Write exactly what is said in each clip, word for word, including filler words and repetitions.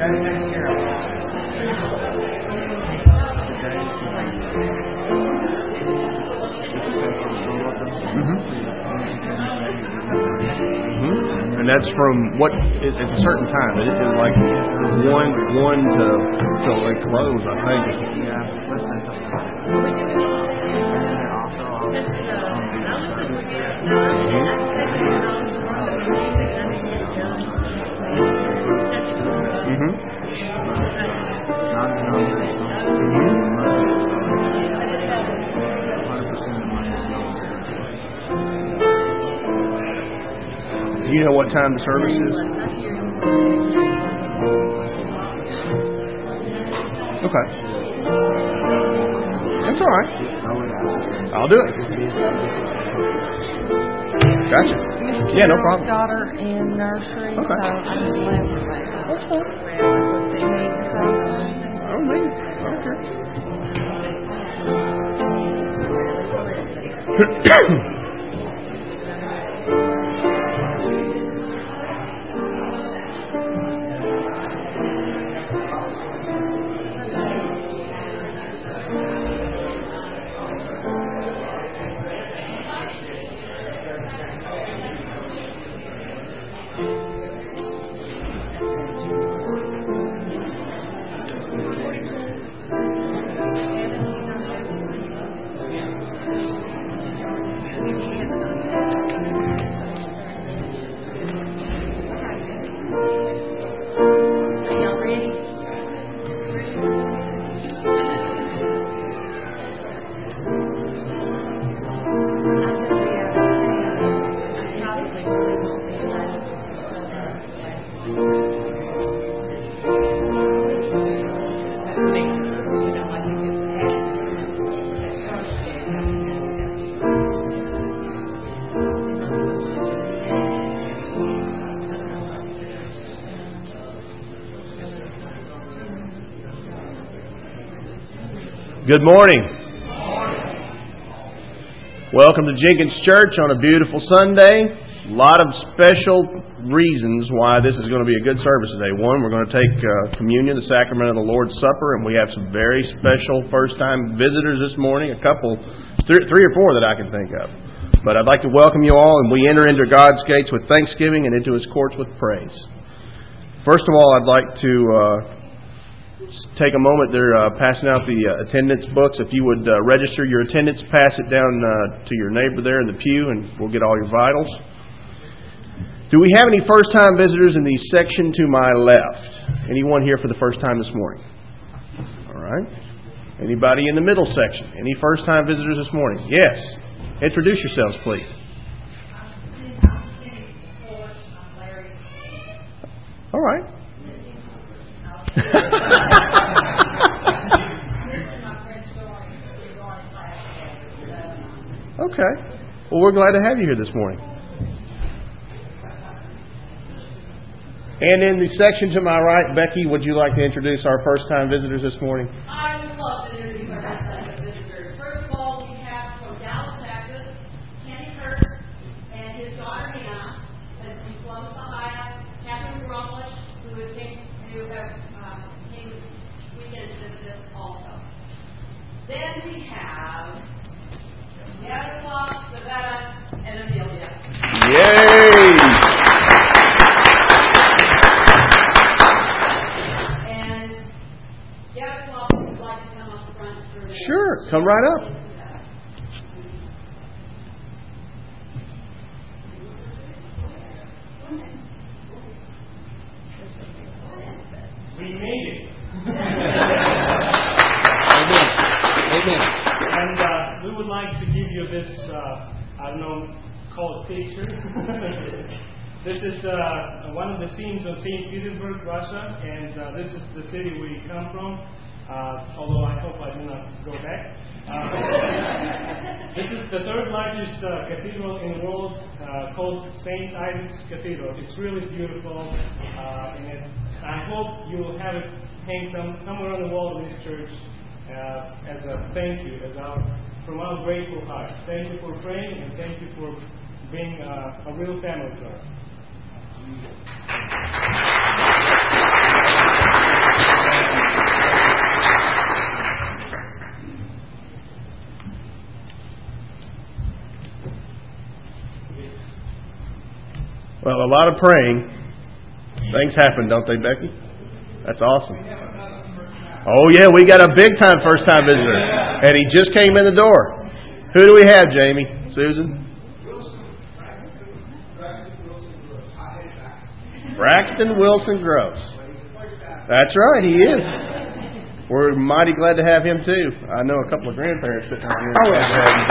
And that's from what? It's a certain time. It is like one, one to till they close, I think. Mm-hmm. Do you know what time the service is? Okay. That's all right. I'll do it. Gotcha. Yeah, no problem. Daughter in nursery, okay. So I just live with her. That's fine. I don't mean I don't care. Good morning. Welcome to Jenkins Church on a beautiful Sunday. A lot of special reasons why this is going to be a good service today. One, we're going to take uh, communion, the sacrament of the Lord's Supper, and we have some very special first-time visitors this morning, a couple, th- three or four that I can think of. But I'd like to welcome you all, and we enter into God's gates with thanksgiving and into His courts with praise. First of all, I'd like to uh, take a moment. They're uh, passing out the uh, attendance books. If you would uh, register your attendance, pass it down uh, to your neighbor there in the pew, and we'll get all your vitals. Do we have any first-time visitors in the section to my left? Anyone here for the first time this morning? All right. Anybody in the middle section? Any first-time visitors this morning? Yes. Introduce yourselves, please. All right. Okay. Well, we're glad to have you here this morning. And in the section to my right, Becky, would you like to introduce our first-time visitors this morning? I would love to introduce our first-time visitors. First of all, we have from Dallas, Texas, Kenny Kirk and his daughter Hannah, and from Columbus, Ohio, Catherine Grumlish, who is who have uh, came weekend to visit us also. Then we have Yaroslav, Savetta, and Amelia. Yay! And Yaroslav would like to come up front for the Sure, come right up. We made it. Amen. Amen. And uh, we would like to give you this, uh, I don't know, call it picture. This is uh, one of the scenes of Saint Petersburg, Russia, and uh, this is the city we come from, uh, although I hope I do not go back. Uh, this is the third largest uh, cathedral in the world, uh, called Saint Isaac's Cathedral. It's really beautiful, uh, and it, I hope you will have it hang some, somewhere on the wall of this church uh, as a thank you, as our from our grateful heart. Thank you for praying, and thank you for being uh, a real family to us. a lot of praying. Things happen, don't they, Becky? That's awesome. Oh, yeah, we got a big-time first-time visitor. And he just came in the door. Who do we have, Jamie? Susan? Braxton Wilson Gross. That's right, he is. We're mighty glad to have him, too. I know a couple of grandparents sitting out here. Oh, glad to have him,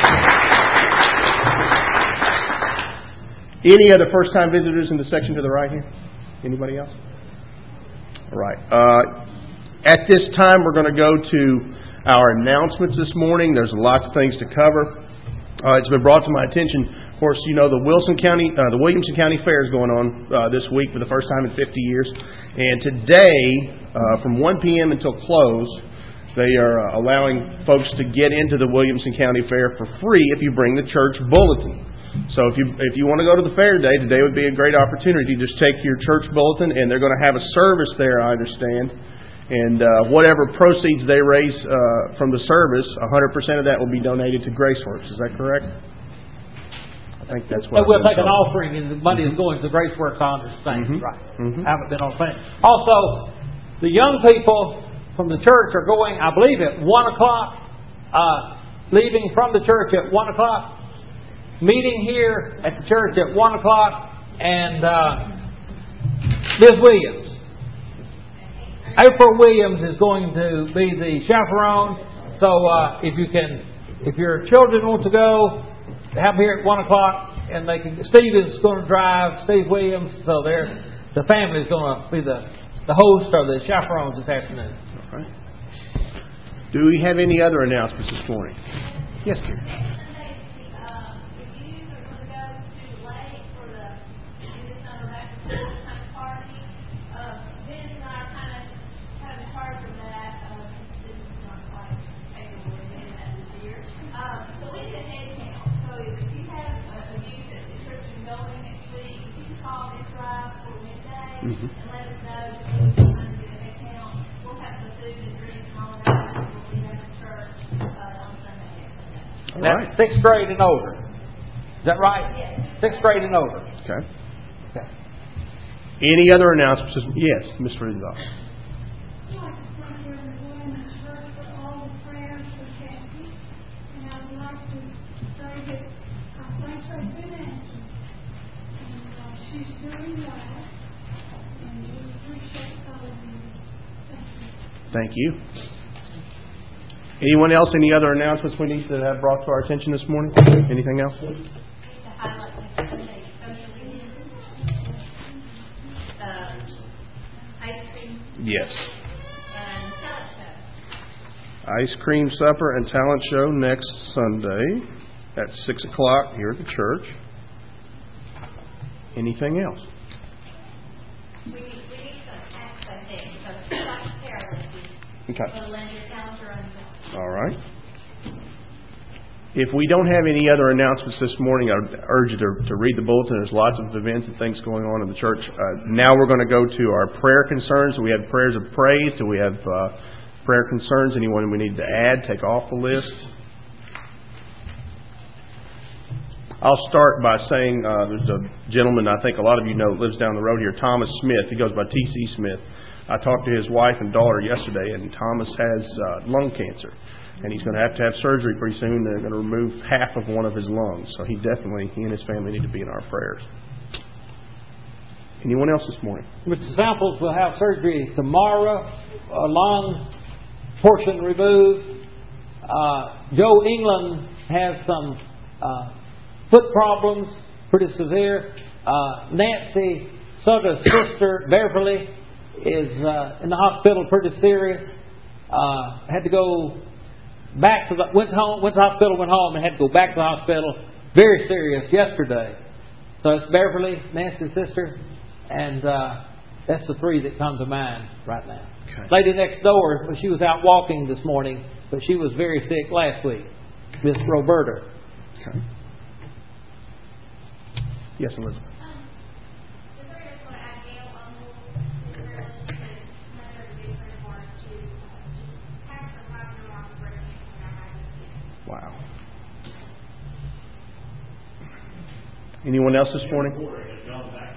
too. Any other first-time visitors in the section to the right here? Anybody else? All right. Uh, at this time, we're going to go to our announcements this morning. There's lots of things to cover. Uh, it's been brought to my attention. Of course, you know the Wilson County, uh, the Williamson County Fair is going on uh, this week for the first time in fifty years. And today, uh, from one p.m. until close, they are uh, allowing folks to get into the Williamson County Fair for free if you bring the church bulletin. So if you if you want to go to the fair today, today would be a great opportunity. Just take your church bulletin, and they're going to have a service there, I understand. And uh, whatever proceeds they raise uh, from the service, one hundred percent of that will be donated to GraceWorks. Is that correct? I think that's what. But we'll take told. an offering, and the money is going to GraceWorks. I understand, Mhm. right? Mhm. I haven't been on plan. Also, the young people from the church are going, I believe, at one o'clock. Uh, leaving from the church at one o'clock. Meeting here at the church at one o'clock, and uh, Miz Williams, April Williams is going to be the chaperone. So uh, if you can, if your children want to go, have them here at one o'clock, and they can. Steve is going to drive. Steve Williams, so they're the family is going to be the the host or the chaperones this afternoon. All right. Do we have any other announcements this morning? Yes, dear. Mm-hmm. And let us know if you want to get an account. We'll have some food and drinks and all that. We'll be at the church uh, on Sunday. All That's right. sixth grade and over. Is that right? Yes. Sixth grade and over. Okay. Okay. Any other announcements? Yes, Miss Rudolph. I'd like to thank everyone in church for all the prayers for Kathy. And I would like to say that I think they've been answered. And uh, she's doing well. And we appreciate all of you. Thank you. Thank you. Anyone else? Any other announcements we need to have brought to our attention this morning? Anything else? To highlight the Sunday social media. Uh, ice cream Yes. and talent show. Ice cream supper and talent show next Sunday at six o'clock here at the church. Anything else? We need, we need some access there because it's like Carol is Okay. going to lend your calendar on that. All right. If we don't have any other announcements this morning, I would urge you to, to read the bulletin. There's lots of events and things going on in the church. Uh, now we're going to go to our prayer concerns. Do we have prayers of praise? Do we have uh, prayer concerns? Anyone we need to add, take off the list? I'll start by saying uh, there's a gentleman I think a lot of you know lives down the road here, Thomas Smith. He goes by T C Smith. I talked to his wife and daughter yesterday, and Thomas has uh, lung cancer. And he's going to have to have surgery pretty soon. They're going to remove half of one of his lungs. So he definitely, he and his family need to be in our prayers. Anyone else this morning? Mister Samples will have surgery tomorrow, a lung portion removed. Uh, Joe England has some uh, foot problems, pretty severe. Uh, Nancy Sutter's sister, Beverly, is uh, in the hospital pretty serious. Uh, had to go back to the, went home, went to the hospital, went home, and had to go back to the hospital. Very serious yesterday. So it's Beverly, Nancy's sister, and uh, that's the three that come to mind right now. Okay. Lady next door, well, she was out walking this morning, but she was very sick last week. Miss Roberta. Okay. Yes, Elizabeth. Wow. Anyone else this morning?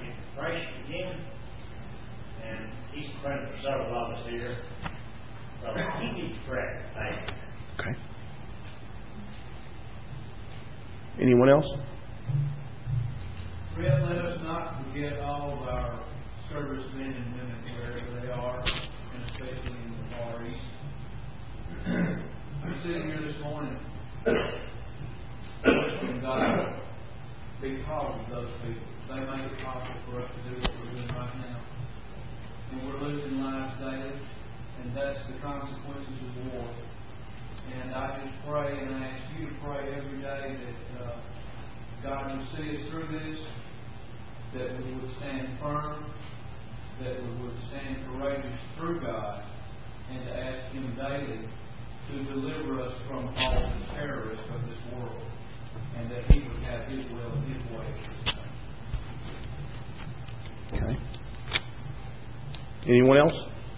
praying for several of us here. So keep each prayer. Thank you. Okay. Anyone else? Fred, let us not forget all of our servicemen and women wherever they are, and especially in the Far East. I'm sitting here this morning worshiping God because of those people. They make it possible for us to do what we're doing right now. And we're losing lives daily, and that's the consequences of war. And I just pray, and I ask you to pray every day that uh, God would see us through this, that we would stand firm, that we would stand courageous through God, and to ask Him daily to deliver us from all the terrorists of this world, and that He would have His will and His way. Okay. Anyone else?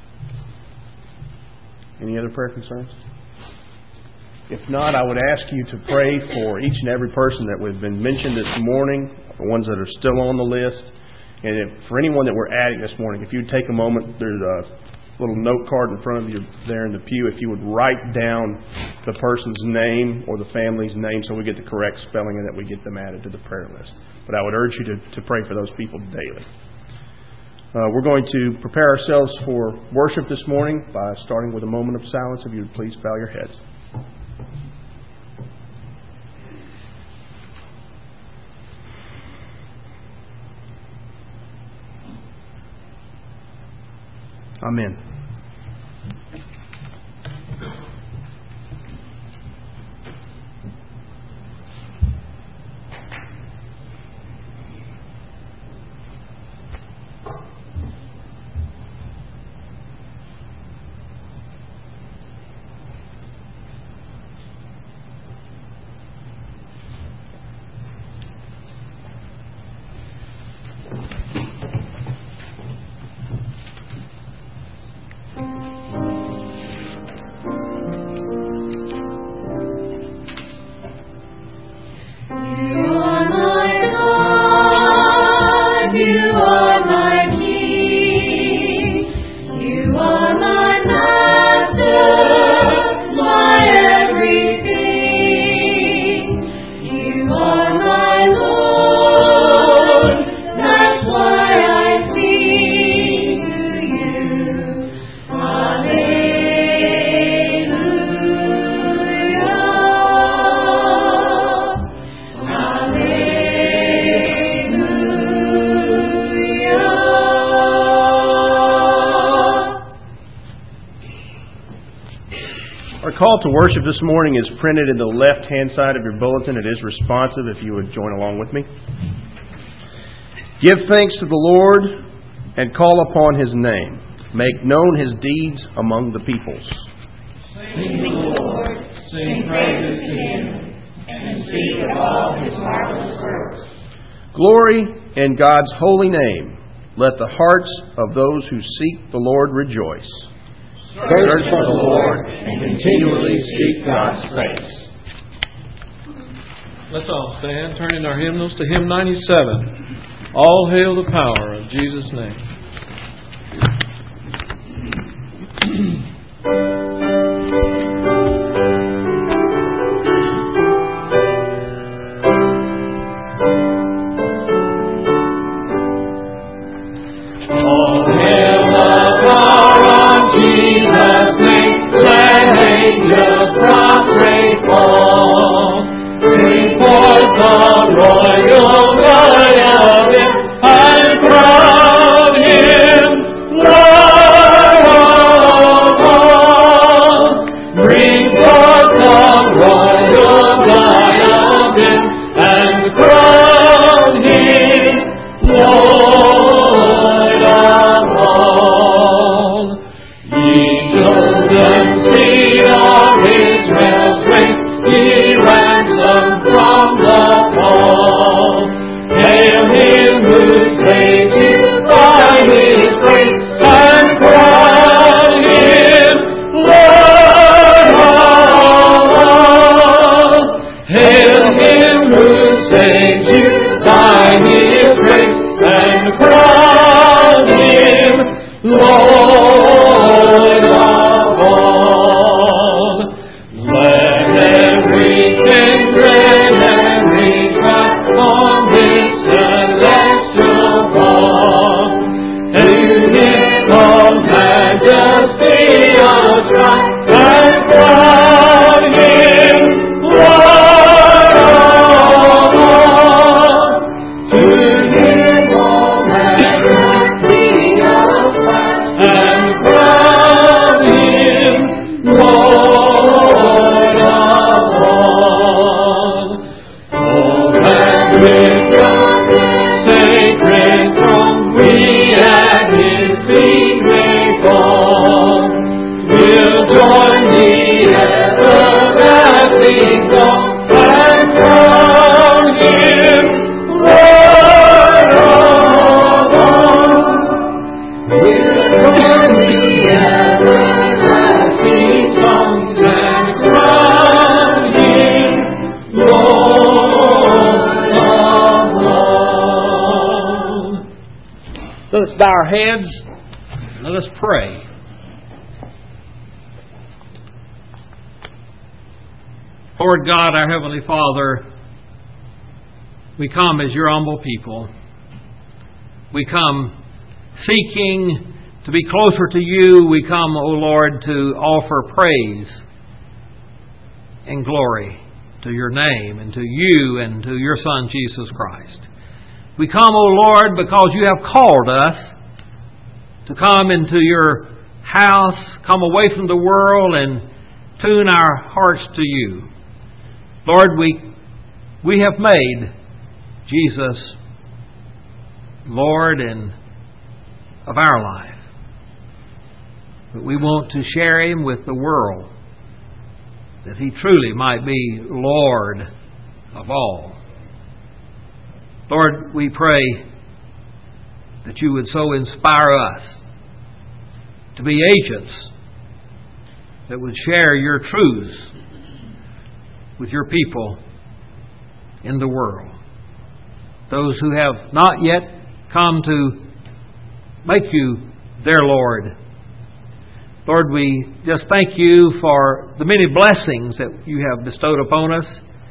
Any other prayer concerns? If not, I would ask you to pray for each and every person that we've been mentioned this morning, the ones that are still on the list, and if, for anyone that we're adding this morning, if you'd take a moment, there's a little note card in front of you there in the pew, if you would write down the person's name or the family's name so we get the correct spelling and that we get them added to the prayer list. But I would urge you to, to pray for those people daily. Uh, we're going to prepare ourselves for worship this morning by starting with a moment of silence. If you would please bow your heads. Amen. Call to worship this morning is printed in the left-hand side of your bulletin. It is responsive if you would join along with me. Give thanks to the Lord and call upon His name. Make known His deeds among the peoples. Sing to the Lord, sing praises to Him, and speak of all His marvelous works. Glory in God's holy name. Let the hearts of those who seek the Lord rejoice. Search for the Lord and continually seek God's face. Let's all stand, turning our hymnals to hymn ninety-seven. All hail the power of Jesus' name. Lord. majesty of Christ, and crown Him Lord of all. To Him all majesty of Christ, and crown Him Lord of all. Oh, that great God, sacred throne, we at His feet may fall. We'll join the everlasting song and crown Him Lord of all. We'll join the everlasting song and crown Him Lord of all. Let us bow our heads. Let us pray. Lord God, our Heavenly Father, we come as your humble people. We come seeking to be closer to you. We come, O Lord, to offer praise and glory to your name and to you and to your Son, Jesus Christ. We come, O Lord, because you have called us to come into your house, come away from the world and tune our hearts to you. Lord, we we have made Jesus Lord and of our life. But we want to share Him with the world, that He truly might be Lord of all. Lord, we pray that you would so inspire us to be agents that would share your truths with your people in the world. Those who have not yet come to make you their Lord. Lord, we just thank you for the many blessings that you have bestowed upon us.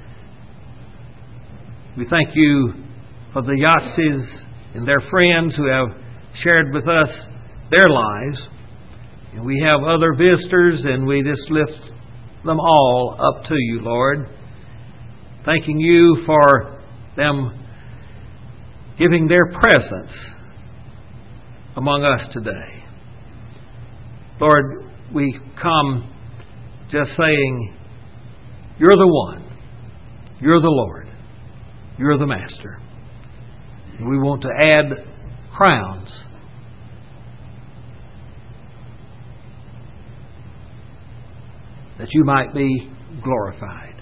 We thank you for the Yahtzees and their friends who have shared with us their lives. And we have other visitors, and we just lift them all up to you, Lord. Thanking you for them giving their presence among us today. Lord, we come just saying, you're the one. You're the Lord. You're the Master. And we want to add crowns that you might be glorified.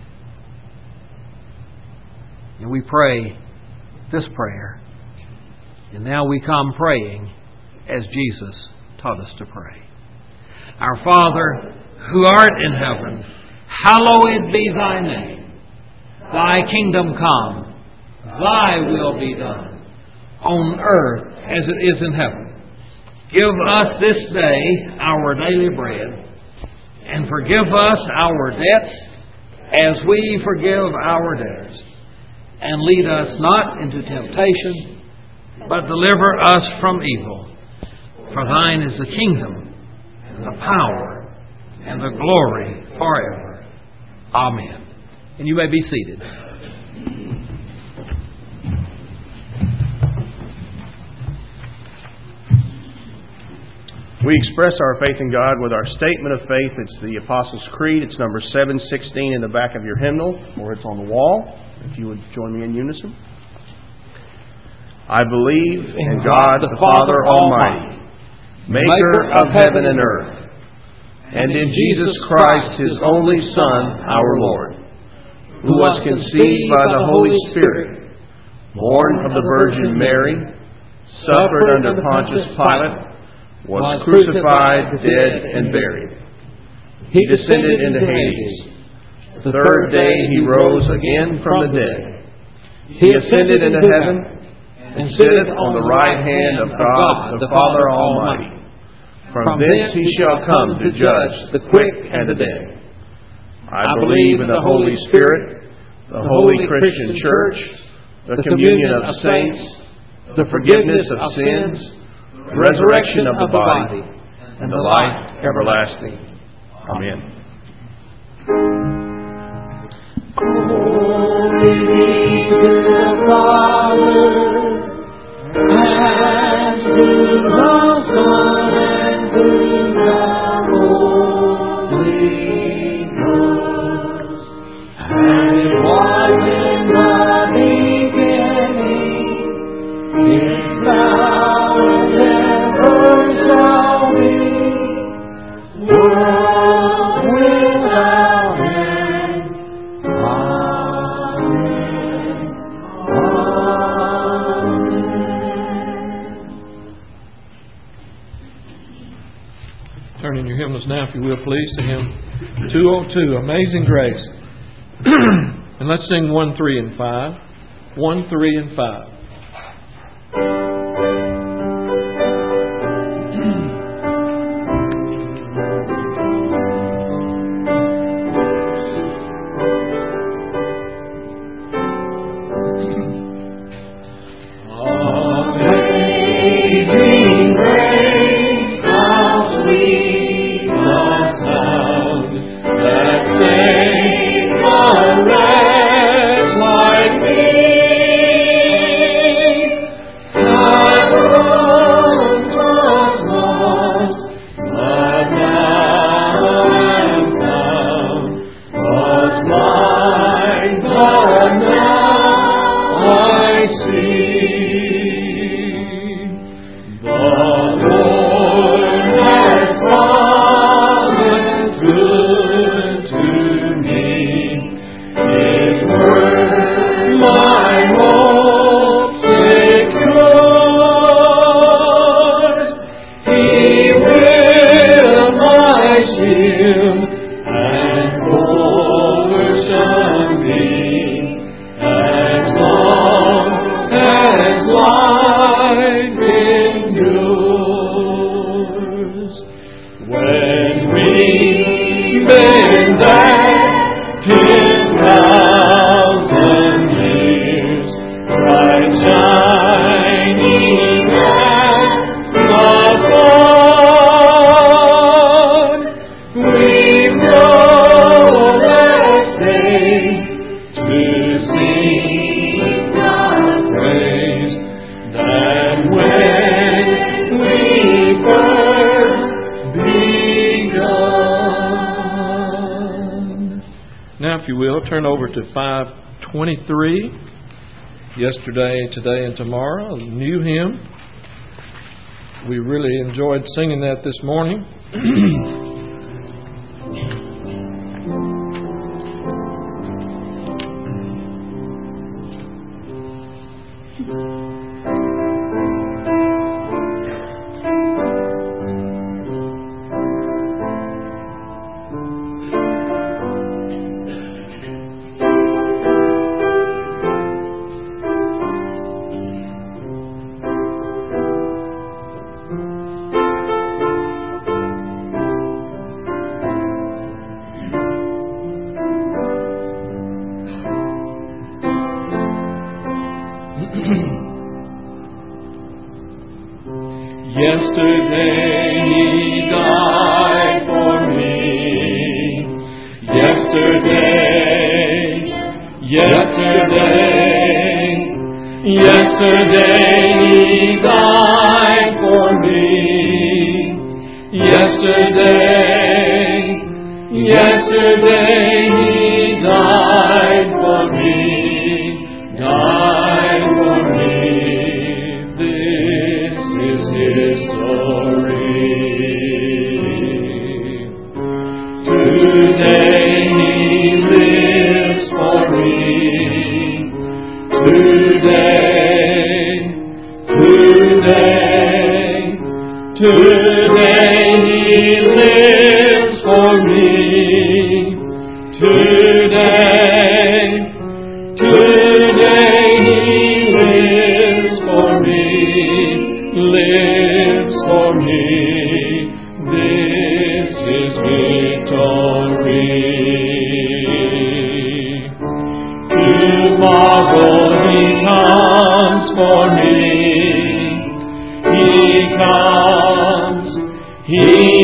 And we pray this prayer. And now we come praying as Jesus taught us to pray. Our Father, who art in heaven, hallowed be thy name. Thy kingdom come. Thy will be done, on earth as it is in heaven. Give us this day our daily bread, and forgive us our debts as we forgive our debtors. And lead us not into temptation, but deliver us from evil. For thine is the kingdom, and the power, and the glory forever. Amen. And you may be seated. We express our faith in God with our statement of faith. It's the Apostles' Creed. It's number seven sixteen in the back of your hymnal, or it's on the wall, if you would join me in unison. I believe in God the Father Almighty, maker of heaven and earth, and in Jesus Christ, His only Son, our Lord, who was conceived by the Holy Spirit, born of the Virgin Mary, suffered under Pontius Pilate, was crucified, dead, and buried. He descended into Hades. The third day He rose again from the dead. He ascended into heaven and sitteth on the right hand of God the Father Almighty. From thence He shall come to judge the quick and the dead. I believe in the Holy Spirit, the holy Christian Church, the communion of saints, the forgiveness of sins, the resurrection of the body, and the life everlasting. Amen. Glory be to the Father, and to the Son, and to the Holy Ghost, as it was in the beginning, is now, and ever shall be, world without end. Amen. Amen. Turn in your hymnals now, if you will, please, to hymn two oh two, Amazing Grace. And let's sing one, three, and five. one, three, and five. Amazing grace, how sweet the sound that saved a wretch like me. I once was lost, but now am found. Was blind, but now I see. The Lord has promised good to me. His word my hope secures. He will my shield and portion be, as long as life endures. When we've been back ten thousand years, bright shining as the sun, we've no less days to sing God's praise than when we first begun. Now, if you will, turn over to five twenty-three. Yesterday, today, and tomorrow, a new hymn. We really enjoyed singing that this morning. Yesterday he died for me. Yesterday, yesterday, yesterday he died for me. Yesterday, yesterday he died for me. Died for me. This is history. Today he lives for me. Today, today, today he lives for me. Today, today he lives for me. Lives for me. This is victory. Tomorrow he comes for me. He comes. He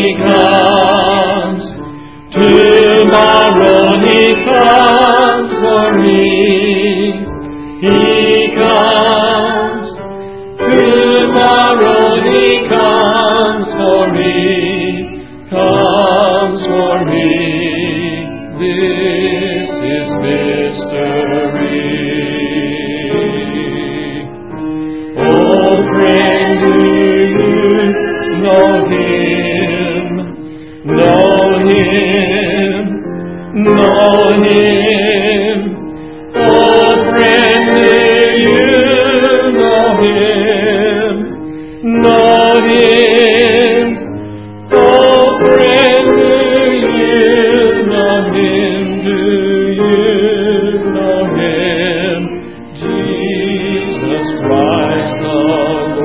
Tomorrow He comes for me. He comes. Tomorrow He comes for me. Comes for me. This is mystery. Oh, friend, do you know Him? Know Him? Know Him? Oh, friend, do you know Him? Know Him? Oh, friend, do you know Him? Do you know Him? Jesus Christ the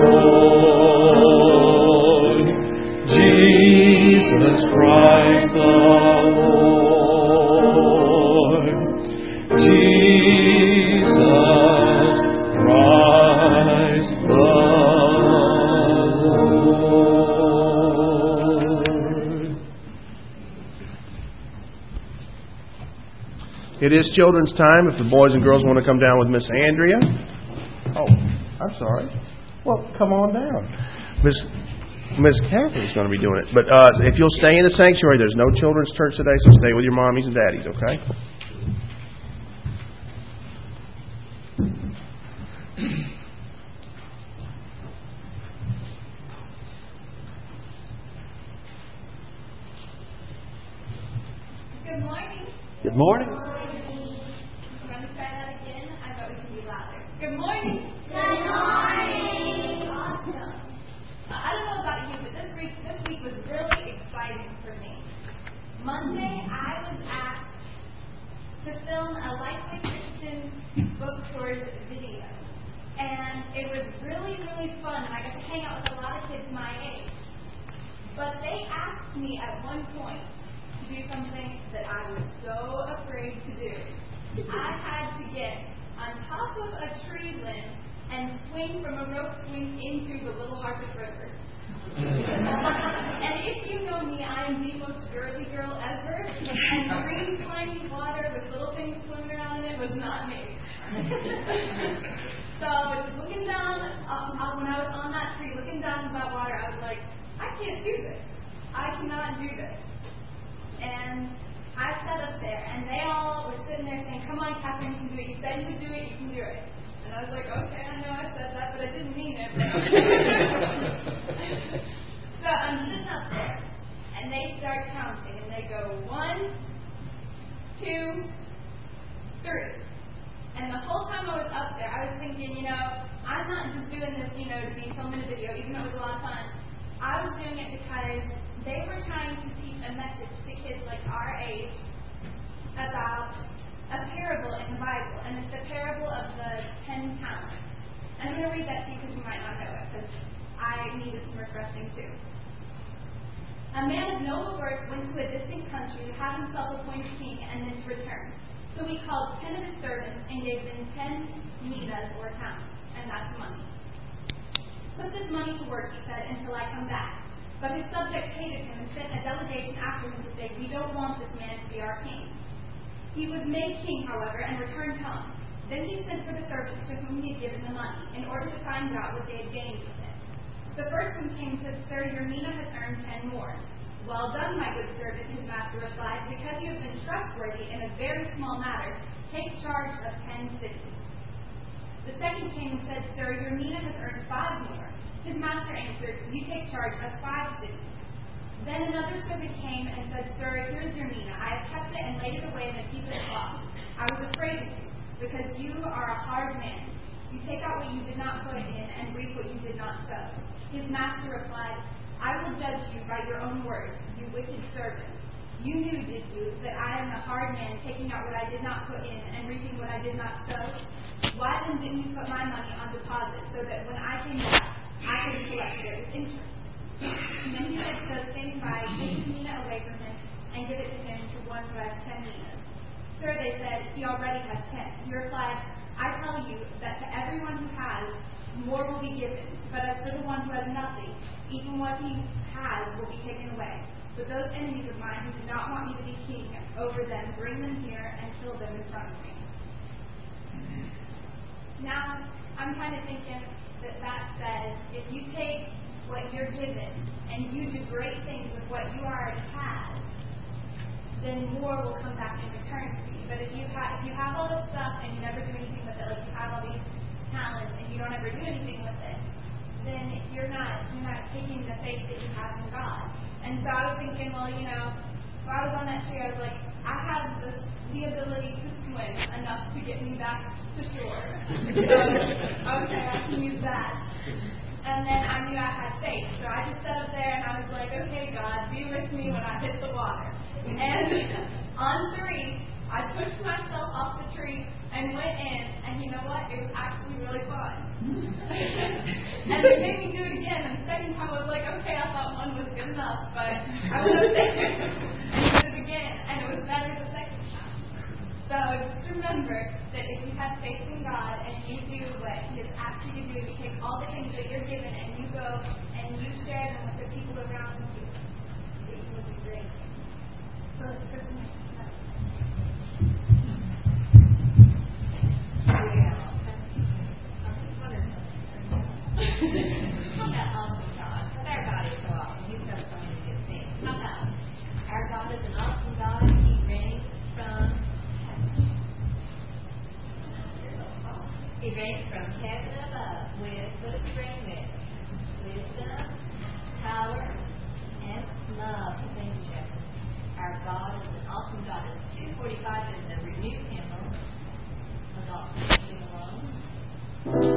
Lord. Jesus Christ the Lord. Jesus Christ the Lord. It is children's time. If the boys and girls want to come down with Miss Andrea. Oh, I'm sorry. Well, come on down. Miss Miss Catherine's going to be doing it. But uh, if you'll stay in the sanctuary, there's no children's church today, so stay with your mommies and daddies, okay? Good morning. Good morning. I'm going to try that again. I bet we can be louder. Good morning. Good morning. Awesome. Uh, I don't know about you, but this week, this week was really exciting for me. Monday, I was asked to film a Lifeway Christian bookstores video. And it was really, really fun. And I got to hang out with a lot of kids my age. But they asked me at one point to do something that I was so afraid to do. I had to get on top of a tree limb and swing from a rope swing into the Little Harpeth River. And if you know me, I am the most girly girl ever, and green slimy water with little things swimming around in it was not me. So I was looking down, um, uh, when I was on that tree, looking down into that water, I was like, I can't do this. I cannot do this. And I sat up there, and they all were sitting there saying, come on, Catherine, you can do it. You said you could do it, you can do it. And I was like, okay, I know I said that, but I didn't mean it. So I'm sitting up there, and they start counting, and they go, one, two, three. And the whole time I was up there, I was thinking, you know, I'm not just doing this, you know, to be filmed in a video, even though it was a lot of fun. I was doing it because they were trying to teach a message to kids like our age about a parable in the Bible, and it's the parable of the ten talents. And I'm going to read that to you because you might not know it, because I needed some refreshing too. A man of noble birth went to a distant country to have himself appointed king and then to return. So he called ten of his servants and gave them ten minas or talents, and that's money. Put this money to work, he said, until I come back. But his subjects hated him and sent a delegation after him to say, we don't want this man to be our king. He was made king, however, and returned home. Then he sent for the servants to whom he had given the money, in order to find out what they had gained with it. The first one came and said, sir, your mina has earned ten more. Well done, my good servant, his master replied, because you have been trustworthy in a very small matter, take charge of ten cities. The second came and said, sir, your mina has earned five more. His master answered, you take charge of five cities. Then another servant came and said, sir, here is your mina. I have kept it and laid it away in a piece of cloth. I was afraid of you, because you are a hard man. You take out what you did not put in and reap what you did not sow. His master replied, I will judge you by your own words, you wicked servant. You knew, did you, that I am a hard man, taking out what I did not put in and reaping what I did not sow? Why then didn't you put my money on deposit, so that when I came back, I could have collected it with interest? And then he said to those standing by, take his mina away from him and give it to him to one who has ten minas. Sir, they said, he already has ten. He replied, I tell you that to everyone who has, more will be given, but as for the one who has nothing, even what he has will be taken away. But those enemies of mine who do not want me to be king over them, bring them here and kill them in front of me. Now, I'm kind of thinking that that says, if you take what you're given and you do great things with what you already have, then more will come back in return to you. But if you have if you have all this stuff and you never do anything with it, like you have all these talents and you don't ever do anything with it, then you're not you're not taking the faith that you have in God. And so I was thinking, well, you know, if I was on that tree, I was like, I have the, the ability to swim enough to get me back to shore. So, okay, I can use that. And then I knew I had faith, so I just sat up there and I was like, okay, God, be with me when I hit the water. And on three, I pushed myself off the tree and went in, and you know what? It was actually really fun. And they made me do it again, and the second time I was like, okay, I thought one was good enough, but I went up there and did it again, and it was better the second time. So just remember that if you have faith in God and you do what He has asked you to do, you take all the things that you're given and you go and you share them with the people around you, that you will be great. So let's pray for me. How about awesome God? But our God is so awesome. He's done so many good things. How about our God is an awesome God. He reigns from He reigns from heaven above with what does He reign with? Wisdom, power, and love. Thank you, Jeff. Our God is an awesome God. It's two forty-five in the renewed hymnal of awesome. Sing along.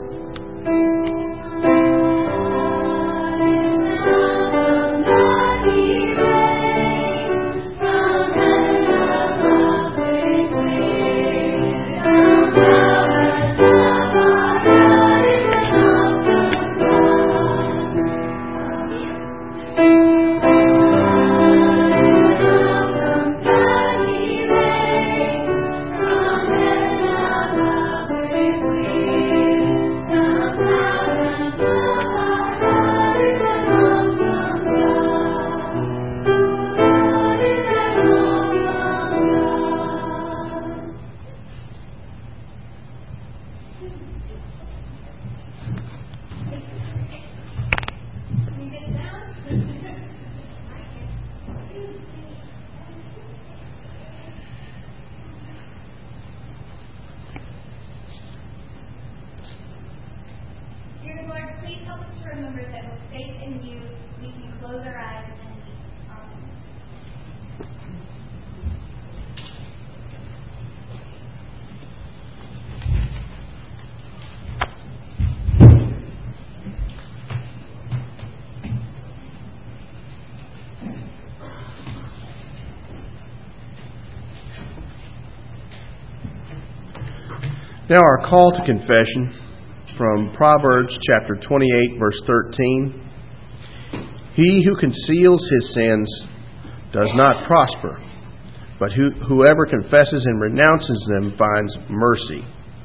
Now our call to confession from Proverbs chapter twenty-eight, verse thirteen. He who conceals his sins does not prosper, but who, whoever confesses and renounces them finds mercy.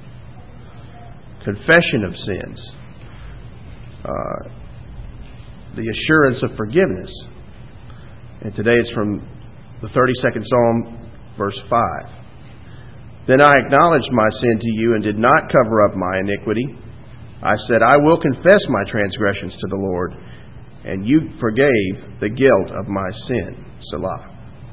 Confession of sins. Uh, the assurance of forgiveness. And today it's from the thirty-second Psalm, verse five. Then I acknowledged my sin to you and did not cover up my iniquity. I said, I will confess my transgressions to the Lord, and you forgave the guilt of my sin. Selah.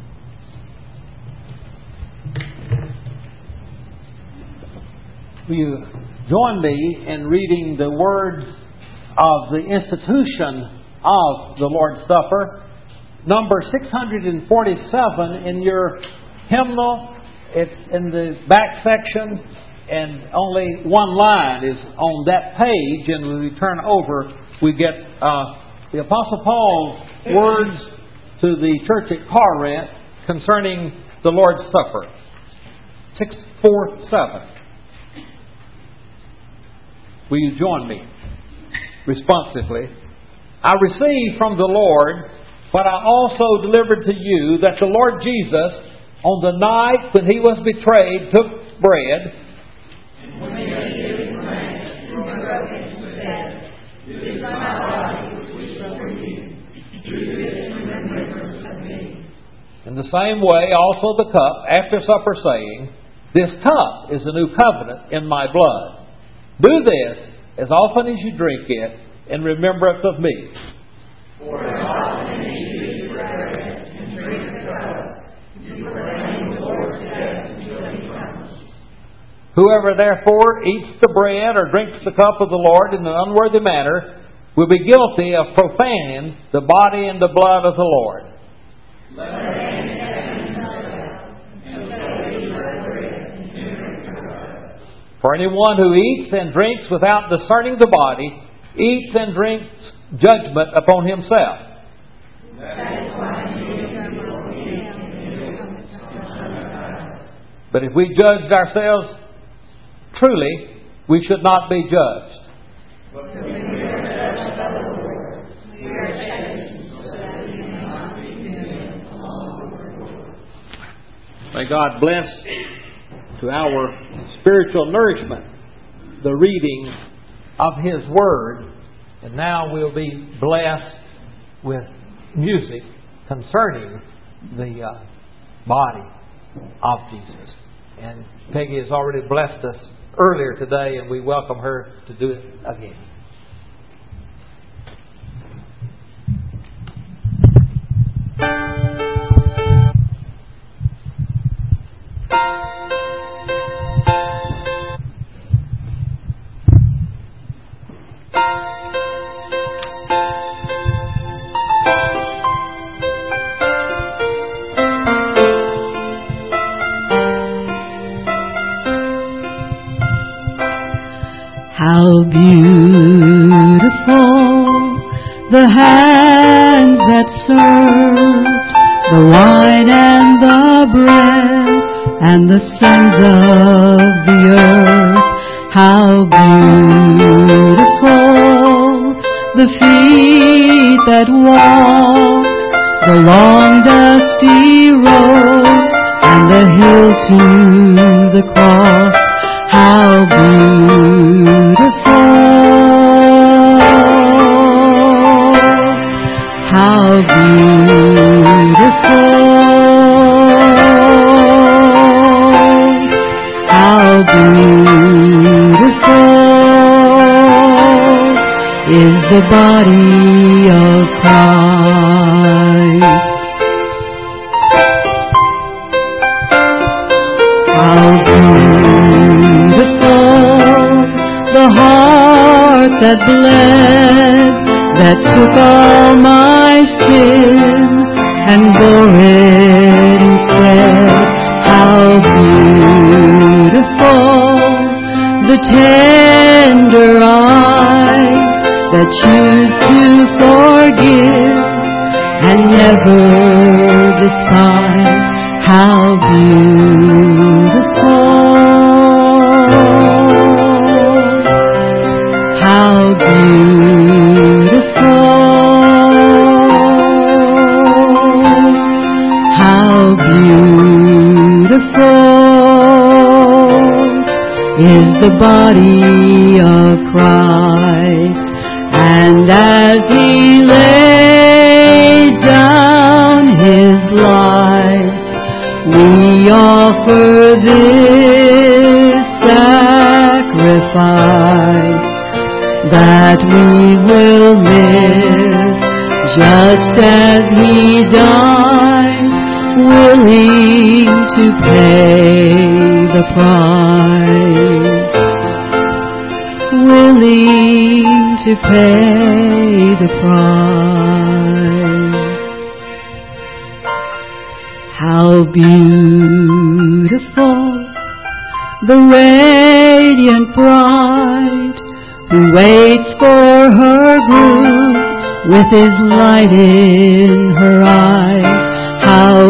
Will you join me in reading the words of the institution of the Lord's Supper? Number six hundred forty-seven in your hymnal. It's in the back section, and only one line is on that page. And when we turn over, we get uh, the Apostle Paul's words to the church at Corinth concerning the Lord's Supper. six forty-seven. Will you join me responsively? I received from the Lord what I also delivered to you, that the Lord Jesus, on the night when He was betrayed, took bread. And when He had given thanks, He broke it and said, This is my body which is for you. Do this in remembrance In the same way, also the cup after supper, saying, This cup is the new covenant in my blood. Do this as often as you drink it in remembrance of me. For as often as you eat bread and drink the cup, you proclaim the Lord's death until he comes. Whoever therefore eats the bread or drinks the cup of the Lord in an unworthy manner will be guilty of profaning the body and the blood of the Lord. Let a man examine himself, and so eat the bread and drink the cup. For anyone who eats and drinks without discerning the body eats and drinks judgment upon himself. That is why Jesus will eat and drink. But if we judged ourselves truly, we should not be judged. But when we are judged by the Lord, we are chastened so that we may not be condemned along with the Lord. May God bless to our spiritual nourishment the reading of His Word. And now we'll be blessed with music concerning the uh, body of Jesus. And Peggy has already blessed us earlier today, and we welcome her to do it again. How beautiful the hands that serve, the wine and the bread, and the sons of the earth. How beautiful the feet that walk the long dusty road, and the hill to the cross. How beautiful, how beautiful, how beautiful is the body of Christ. How beautiful the heart that bled, that took all my sin and bore it instead. How beautiful the tender eyes that choose to forgive and never despise. How beautiful, how beautiful, how beautiful is the body of Christ. And as He laid down His life, we offer this sacrifice, that we will live just as He died, willing to pay the price, willing to pay the price. How beautiful the radiant bride who waits for her groom with his light in her eyes. How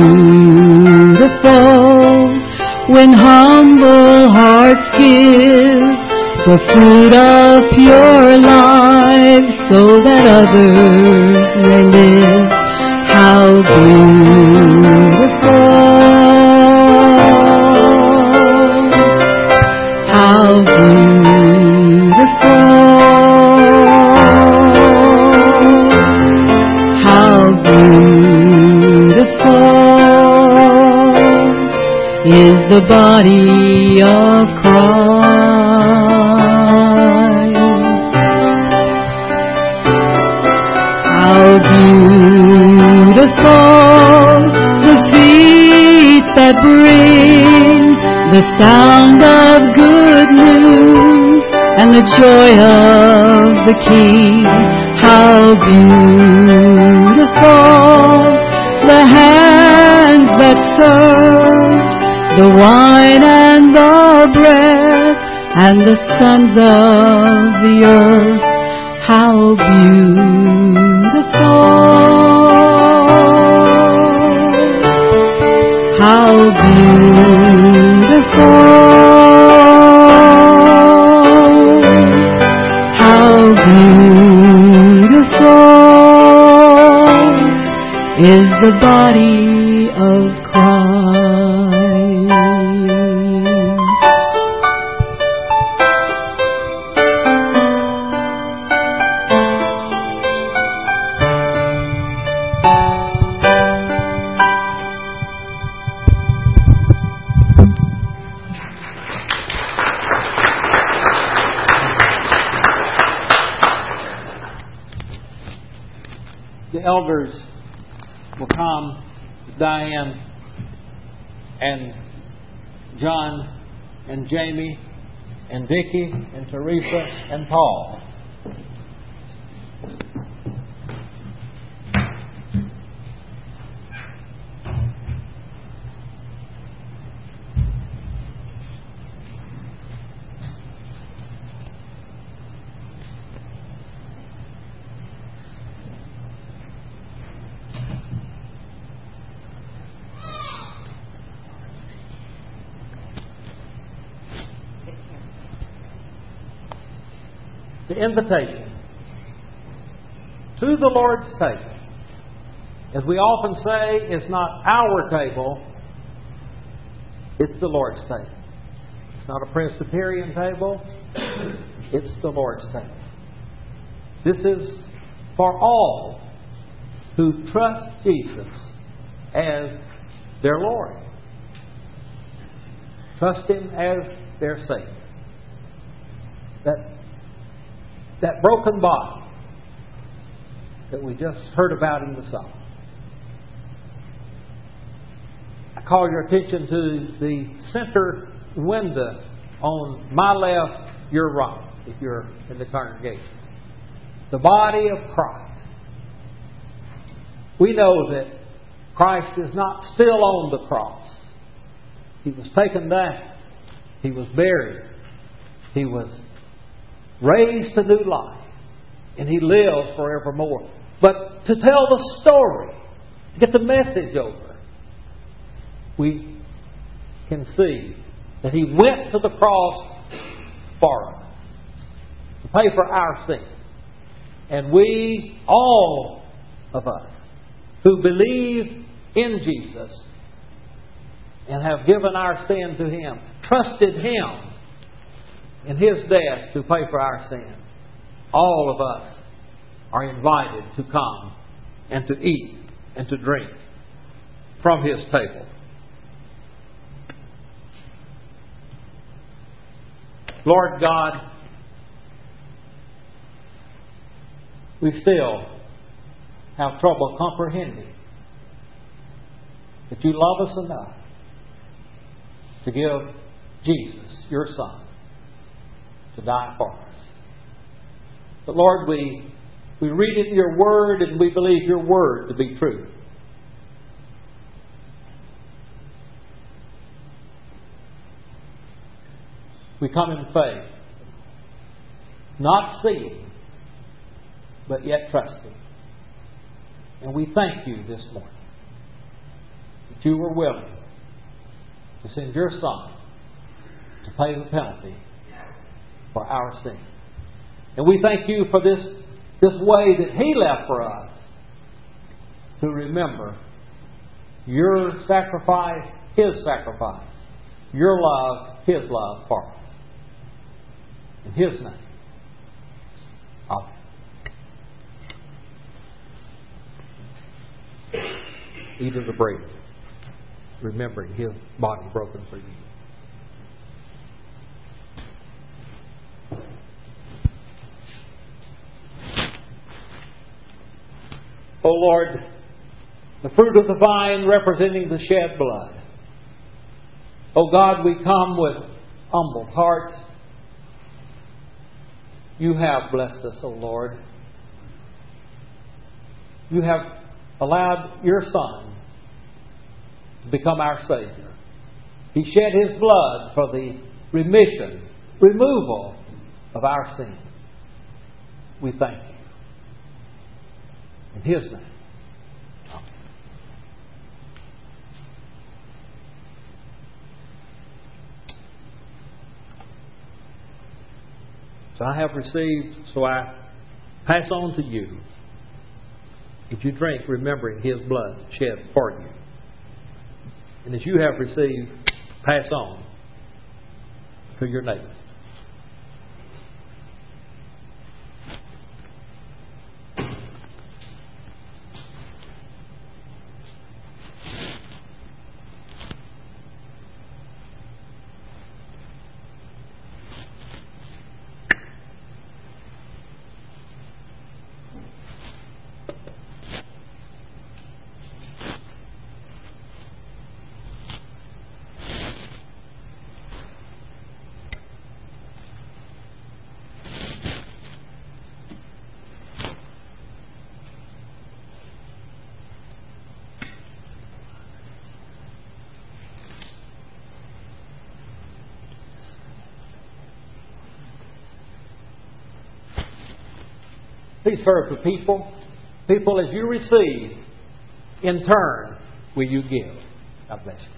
beautiful when humble hearts give the fruit of pure life so that others may live. How beautiful, how beautiful, how beautiful is the body of Christ. How beautiful the feet that bring the sound of good news and the joy of the King. How beautiful the hands that serve the wine and the bread and the sons of the earth. How beautiful, how beautiful, how beautiful is the body of Christ. The elders will come, Diane and John and Jamie and Vicki and Teresa and Paul. The invitation to the Lord's table, as we often say, is not our table, it's the Lord's table. It's not a Presbyterian table, it's the Lord's table. This is for all who trust Jesus as their Lord. Trust Him as their Savior. That That broken body that we just heard about in the song. I call your attention to the center window on my left, your right, if you're in the congregation. The body of Christ. We know that Christ is not still on the cross. He was taken down. He was buried. He was raised to new life, and He lives forevermore. But to tell the story, to get the message over, we can see that He went to the cross for us, to pay for our sins. And we, all of us, who believe in Jesus and have given our sin to Him, trusted Him in His death to pay for our sins, all of us are invited to come and to eat and to drink from His table. Lord God, we still have trouble comprehending that You love us enough to give Jesus, Your Son, to die for us. But Lord, we, we read in Your Word and we believe Your Word to be true. We come in faith, not seeing, but yet trusting. And we thank You this morning that You were willing to send Your Son to pay the penalty for our sin. And we thank You for this, this way that He left for us to remember Your sacrifice, His sacrifice, Your love, His love for us. In His name. Amen. Eat of the bread. remembering His body broken for you. O Lord, the fruit of the vine representing the shed blood. O God, we come with humbled hearts. You have blessed us, O Lord. You have allowed your Son to become our Savior. He shed His blood for the remission, removal of our sin. We thank you. In His name. Amen. So I have received, so I pass on to you. If you drink, remembering His blood shed for you. And as you have received, pass on to your neighbor. Please serve the people. People, as you receive, in turn, will you give? God bless you.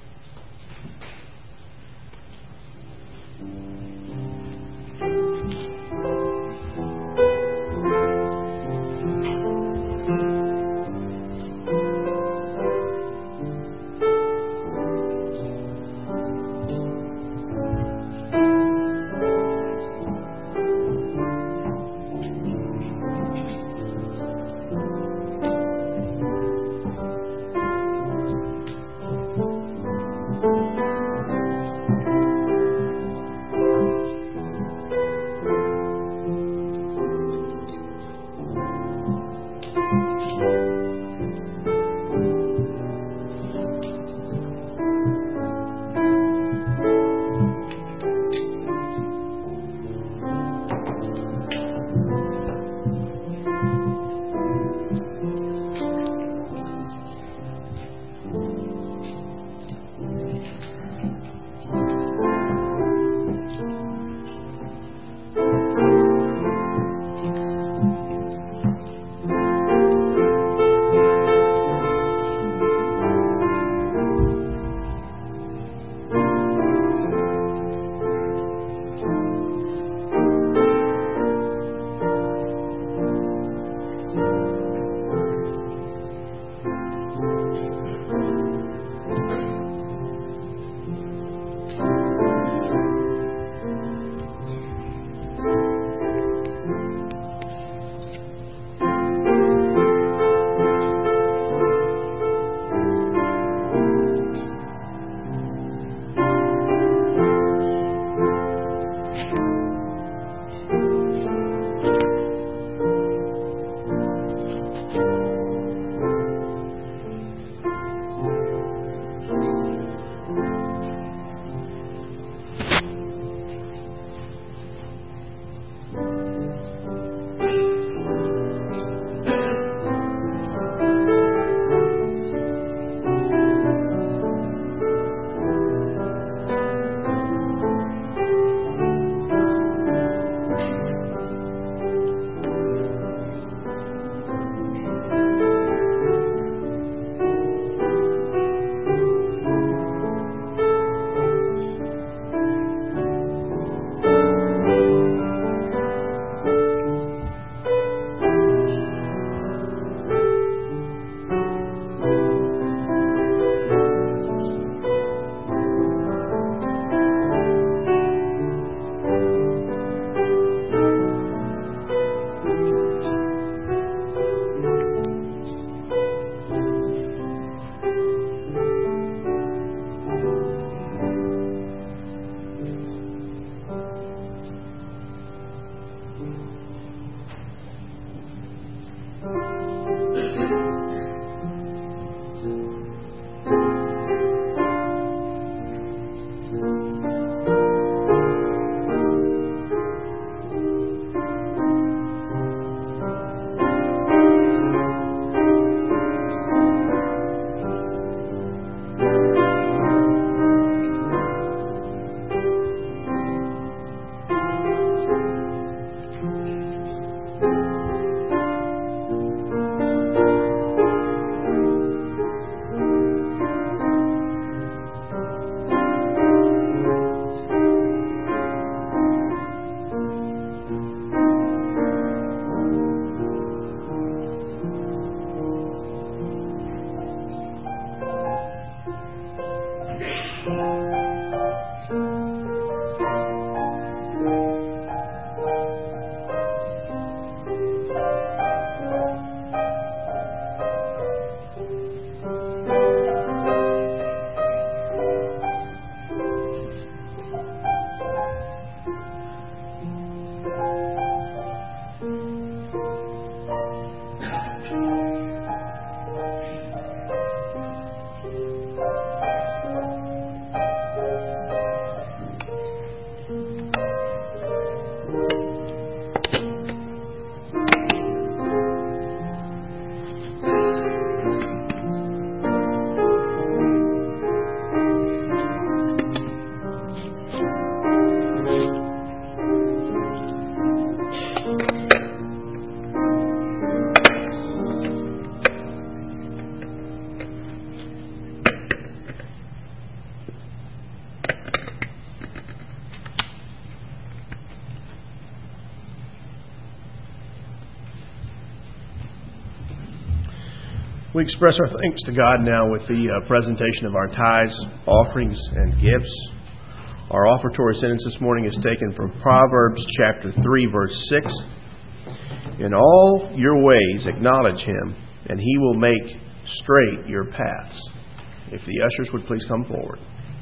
We express our thanks to God now with the uh, presentation of our tithes, offerings, and gifts. Our offertory sentence this morning is taken from Proverbs chapter three, verse six. In all your ways acknowledge Him, and He will make straight your paths. If the ushers would please come forward.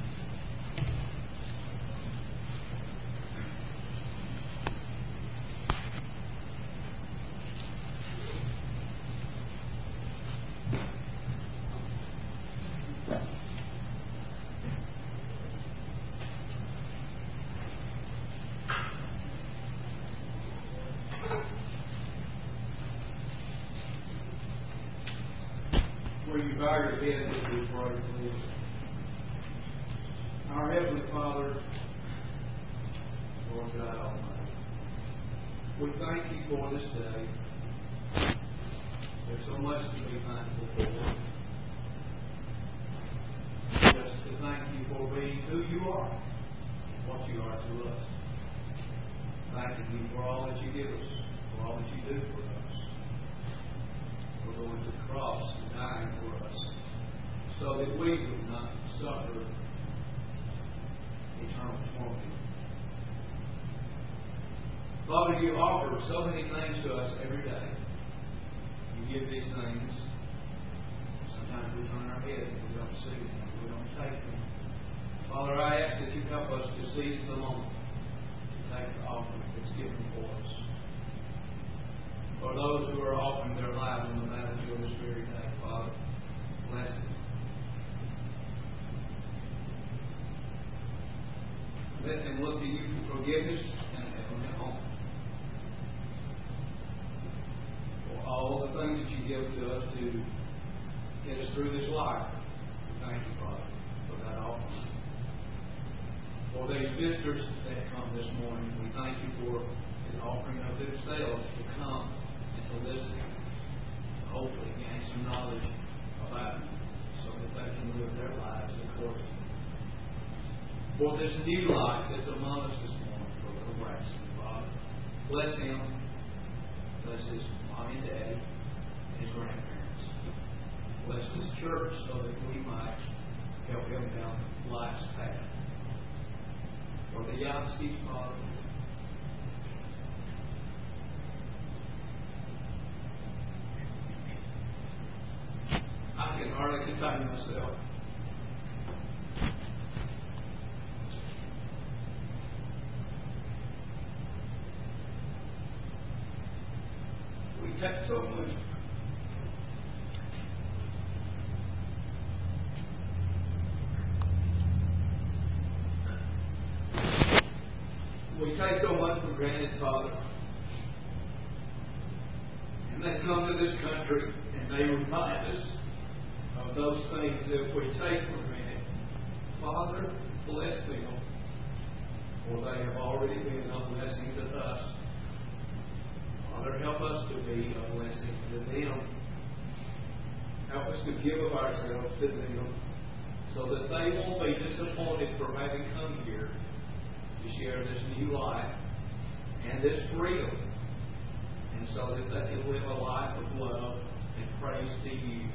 Will you bow your head as we pray, please? Our Heavenly Father, Lord God Almighty, we thank you for this day. There's so much to be thankful for. Just to thank you for being who you are, what you are to us. Thanking you for all that you give us, for all that you do for us. For going to the cross and dying for us, so that we would not suffer eternal torment. Father, you offer so many things to us every day. You give these things. Sometimes we turn our heads and we don't see them, we don't take them. Father, I ask that you help us to seize the moment to take the offering that's given for us. For those who are offering their lives on the battlefield this very day, Father, bless them. Let them look to you for forgiveness and heaven at home. For all the things that you give to us to get us through this life, we thank you, Father, for that offering. For these visitors that come this morning, we thank you for the offering of themselves to come to listen, to hopefully gain some knowledge about you so that they can live their lives accordingly. For this new life that's among us this morning, for little Braxton, Father, bless him, bless his mom and daddy, and his grandparents. Bless this church so that we might help him down life's path. For the Yanskis, Father, I can hardly contain myself. We take so much. We take so much for granted, Father. And they come to this country and they remind us of those things that we take for granted. Father, bless them, for they have already been a blessing to us. Father, help us to be a blessing to them. Help us to give of ourselves to them so that they won't be disappointed for having come here to share this new life and this freedom, and so that they can live a life of love and praise to you.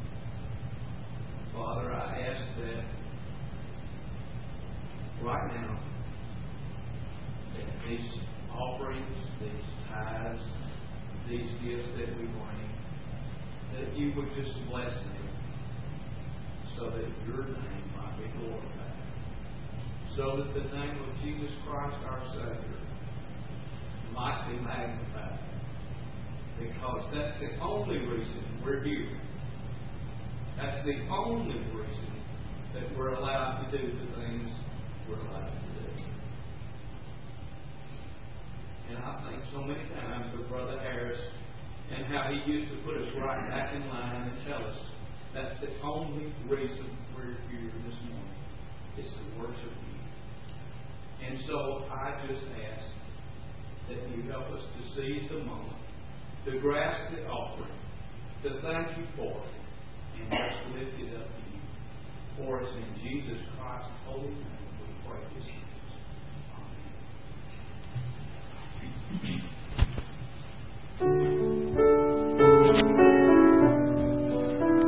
Father, I ask that right now that these offerings, these tithes, these gifts that we bring, that you would just bless them so that your name might be glorified. So that the name of Jesus Christ our Savior might be magnified. Because that's the only reason we're here. That's the only reason that we're allowed to do the things we're allowed to do. And I think so many times of Brother Harris and how he used to put us right back in line and tell us that's the only reason we're here this morning. It's to worship you. And so I just ask that you help us to seize the moment, to grasp the offering, to thank you for it, and just lift it up to you. For us in Jesus Christ's holy name, we pray this. Amen.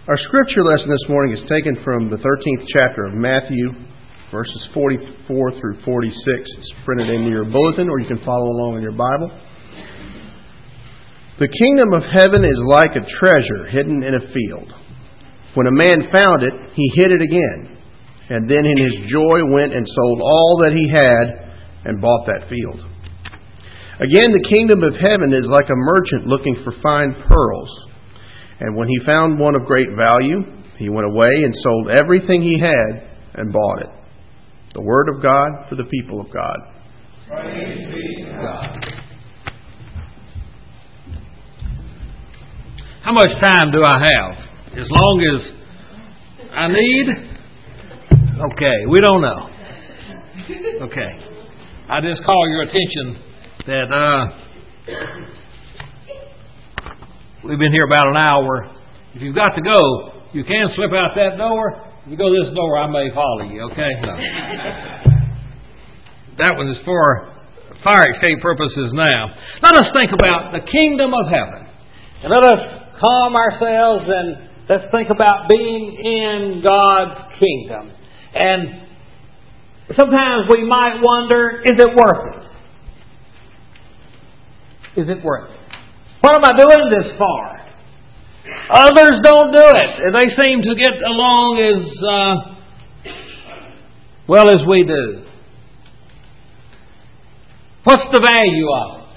Our scripture lesson this morning is taken from the thirteenth chapter of Matthew, verses forty-four through forty-six. It's printed into your bulletin, or you can follow along in your Bible. The kingdom of heaven is like a treasure hidden in a field. When a man found it, he hid it again, and then in his joy went and sold all that he had and bought that field. Again, the kingdom of heaven is like a merchant looking for fine pearls. And when he found one of great value, he went away and sold everything he had and bought it. The word of God for the people of God. Praise be to God. How much time do I have? As long as I need? Okay, we don't know. Okay. I just call your attention that uh, we've been here about an hour. If you've got to go, you can slip out that door. If you go this door, I may follow you, okay? No. That one is for fire escape purposes now. Let us think about the kingdom of heaven. And let us calm ourselves and let's think about being in God's kingdom. And sometimes we might wonder, is it worth it? Is it worth it? What am I doing this for? Others don't do it. And they seem to get along as uh, well as we do. What's the value of it?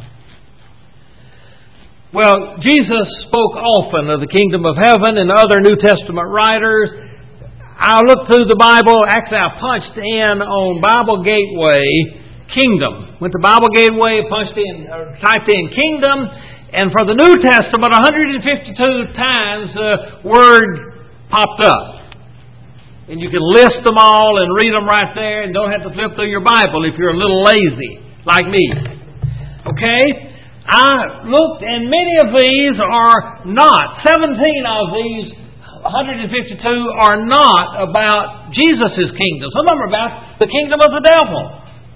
Well, Jesus spoke often of the kingdom of heaven, and other New Testament writers. I looked through the Bible. Actually, I punched in on Bible Gateway kingdom. Went to Bible Gateway, punched in, or typed in kingdom, and for the New Testament, one hundred fifty-two times the word popped up. And you can list them all and read them right there, and don't have to flip through your Bible if you're a little lazy like me. Okay? I looked, and many of these are not. seventeen of these one hundred fifty-two are not about Jesus' kingdom. Some of them are about the kingdom of the devil.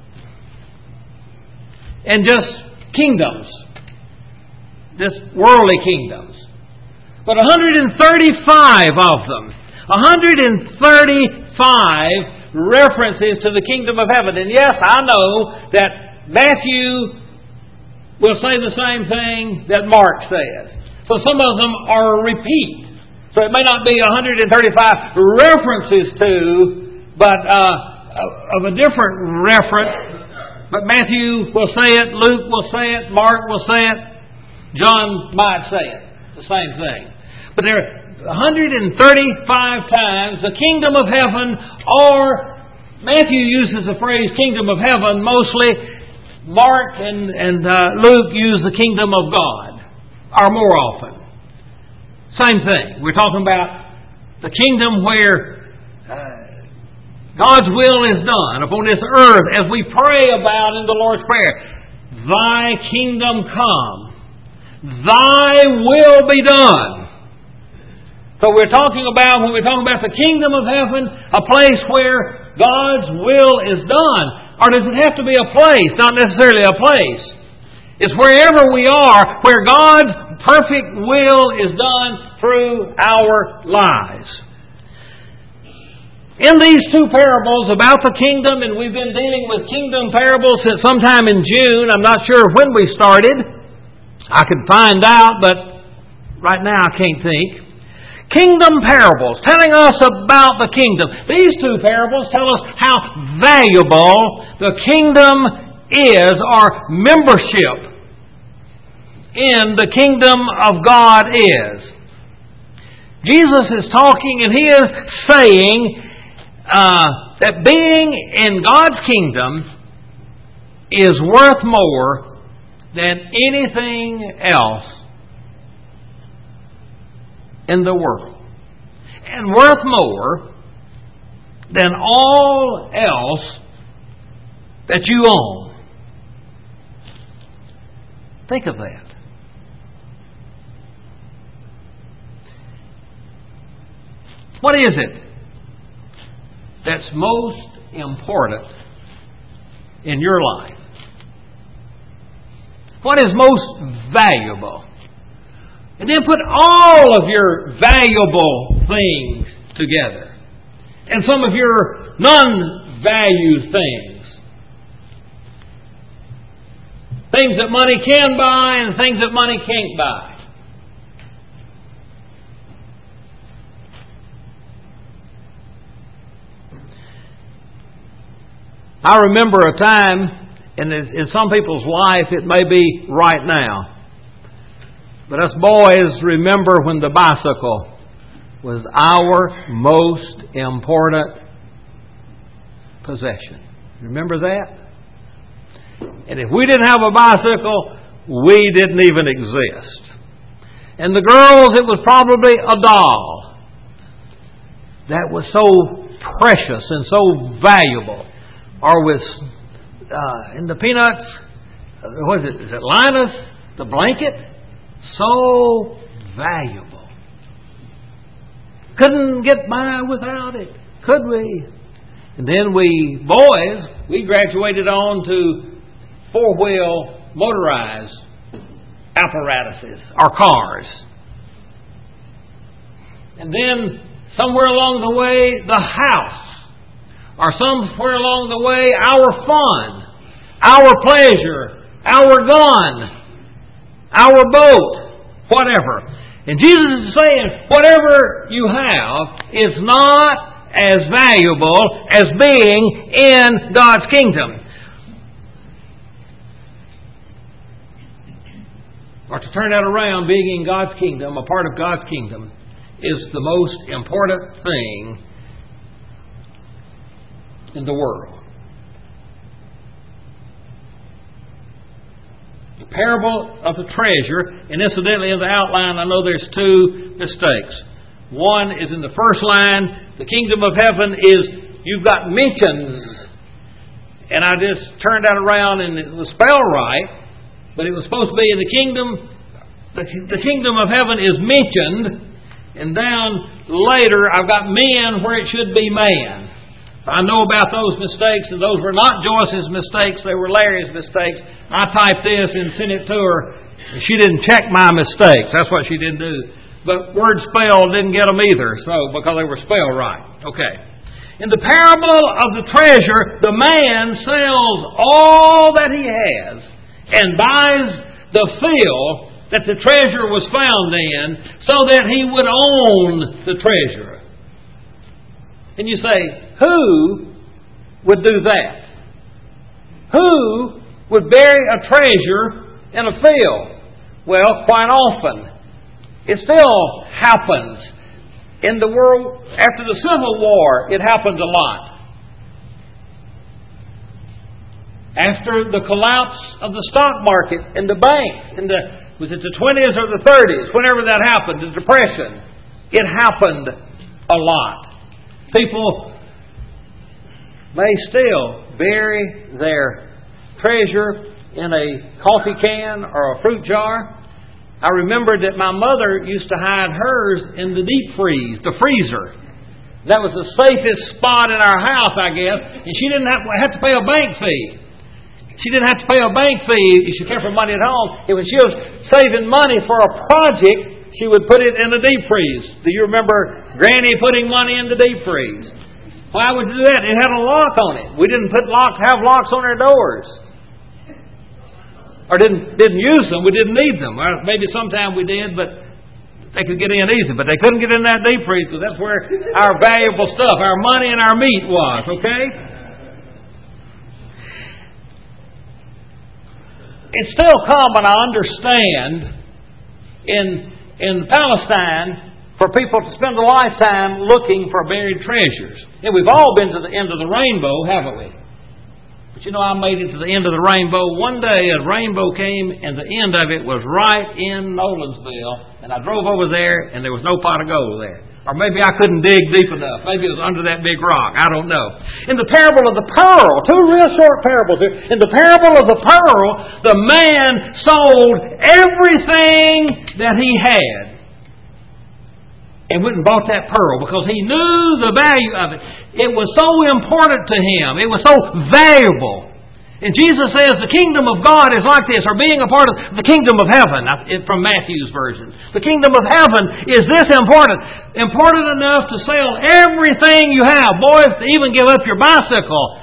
And just kingdoms. Just worldly kingdoms. But one hundred thirty-five of them. one hundred thirty-five references to the kingdom of heaven. And yes, I know that Matthew will say the same thing that Mark says. So some of them are a repeat. So it may not be one hundred thirty-five references to, but uh, of a different reference. But Matthew will say it, Luke will say it, Mark will say it, John might say it. The same thing. But there are one hundred thirty-five times the kingdom of heaven, or Matthew uses the phrase kingdom of heaven mostly. Mark and, and uh, Luke use the kingdom of God, or more often. Same thing. We're talking about the kingdom where uh, God's will is done upon this earth, as we pray about in the Lord's Prayer. Thy kingdom come. Thy will be done. So we're talking about, when we're talking about the kingdom of heaven, a place where God's will is done. Or does it have to be a place? Not necessarily a place. It's wherever we are, where God's perfect will is done through our lives. In these two parables about the kingdom, and we've been dealing with kingdom parables since sometime in June. I'm not sure when we started. I could find out, but right now I can't think. Kingdom parables, telling us about the kingdom. These two parables tell us how valuable the kingdom is, our membership in the kingdom of God is. Jesus is talking, and He is saying uh, that being in God's kingdom is worth more than anything else in the world, and worth more than all else that you own. Think of that. What is it that's most important in your life? What is most valuable? And then put all of your valuable things together. And some of your non-value things. Things that money can buy and things that money can't buy. I remember a time, and in some people's life it may be right now, but us boys remember when the bicycle was our most important possession. Remember that? And if we didn't have a bicycle, we didn't even exist. And the girls, it was probably a doll that was so precious and so valuable. Or with, uh, in the Peanuts, uh, what is it? Is it Linus? The blanket? So valuable. Couldn't get by without it, could we? And then we, boys, we graduated on to four-wheel motorized apparatuses, or cars. And then somewhere along the way, the house. Or somewhere along the way, our fun, our pleasure, our gun, our boat, whatever. And Jesus is saying, whatever you have is not as valuable as being in God's kingdom. Or to turn that around, being in God's kingdom, a part of God's kingdom, is the most important thing in the world. The parable of the treasure, and incidentally in the outline I know there's two mistakes. One is in the first line, the kingdom of heaven is, you've got mentions, and I just turned that around and it was spelled right, but it was supposed to be in the kingdom, the, the kingdom of heaven is mentioned, and down later I've got men where it should be man. I know about those mistakes, and those were not Joyce's mistakes, they were Larry's mistakes. I typed this and sent it to her, and she didn't check my mistakes. That's what she didn't do. But word spell didn't get them either, so because they were spelled right. Okay. In the parable of the treasure, the man sells all that he has and buys the field that the treasure was found in so that he would own the treasure. And you say, who would do that? Who would bury a treasure in a field? Well, quite often. It still happens. In the world, after the Civil War, it happened a lot. After the collapse of the stock market and the bank, in the, was it the twenties or the thirties, whenever that happened, the Depression, it happened a lot. People may still bury their treasure in a coffee can or a fruit jar. I remembered that my mother used to hide hers in the deep freeze, the freezer. That was the safest spot in our house, I guess, and she didn't have, have to pay a bank fee. She didn't have to pay a bank fee if she kept her money at home. And when she was saving money for a project, she would put it in the deep freeze. Do you remember Granny putting money in the deep freeze? Why would you do that? It had a lock on it. We didn't put locks, have locks on our doors. Or didn't didn't use them. We didn't need them. Or maybe sometime we did, but they could get in easy. But they couldn't get in that deep freeze because that's where our valuable stuff, our money and our meat was. Okay? It's still common, I understand, in in Palestine for people to spend a lifetime looking for buried treasures. And we've all been to the end of the rainbow, haven't we? But you know, I made it to the end of the rainbow. One day a rainbow came and the end of it was right in Nolensville. And I drove over there and there was no pot of gold there. Or maybe I couldn't dig deep enough. Maybe it was under that big rock. I don't know. In the parable of the pearl, two real short parables here. In the parable of the pearl, the man sold everything that he had and went and bought that pearl because he knew the value of it. It was so important to him. It was so valuable. And Jesus says the kingdom of God is like this, or being a part of the kingdom of heaven, from Matthew's version. The kingdom of heaven is this important. Important enough to sell everything you have. Boys, to even give up your bicycle.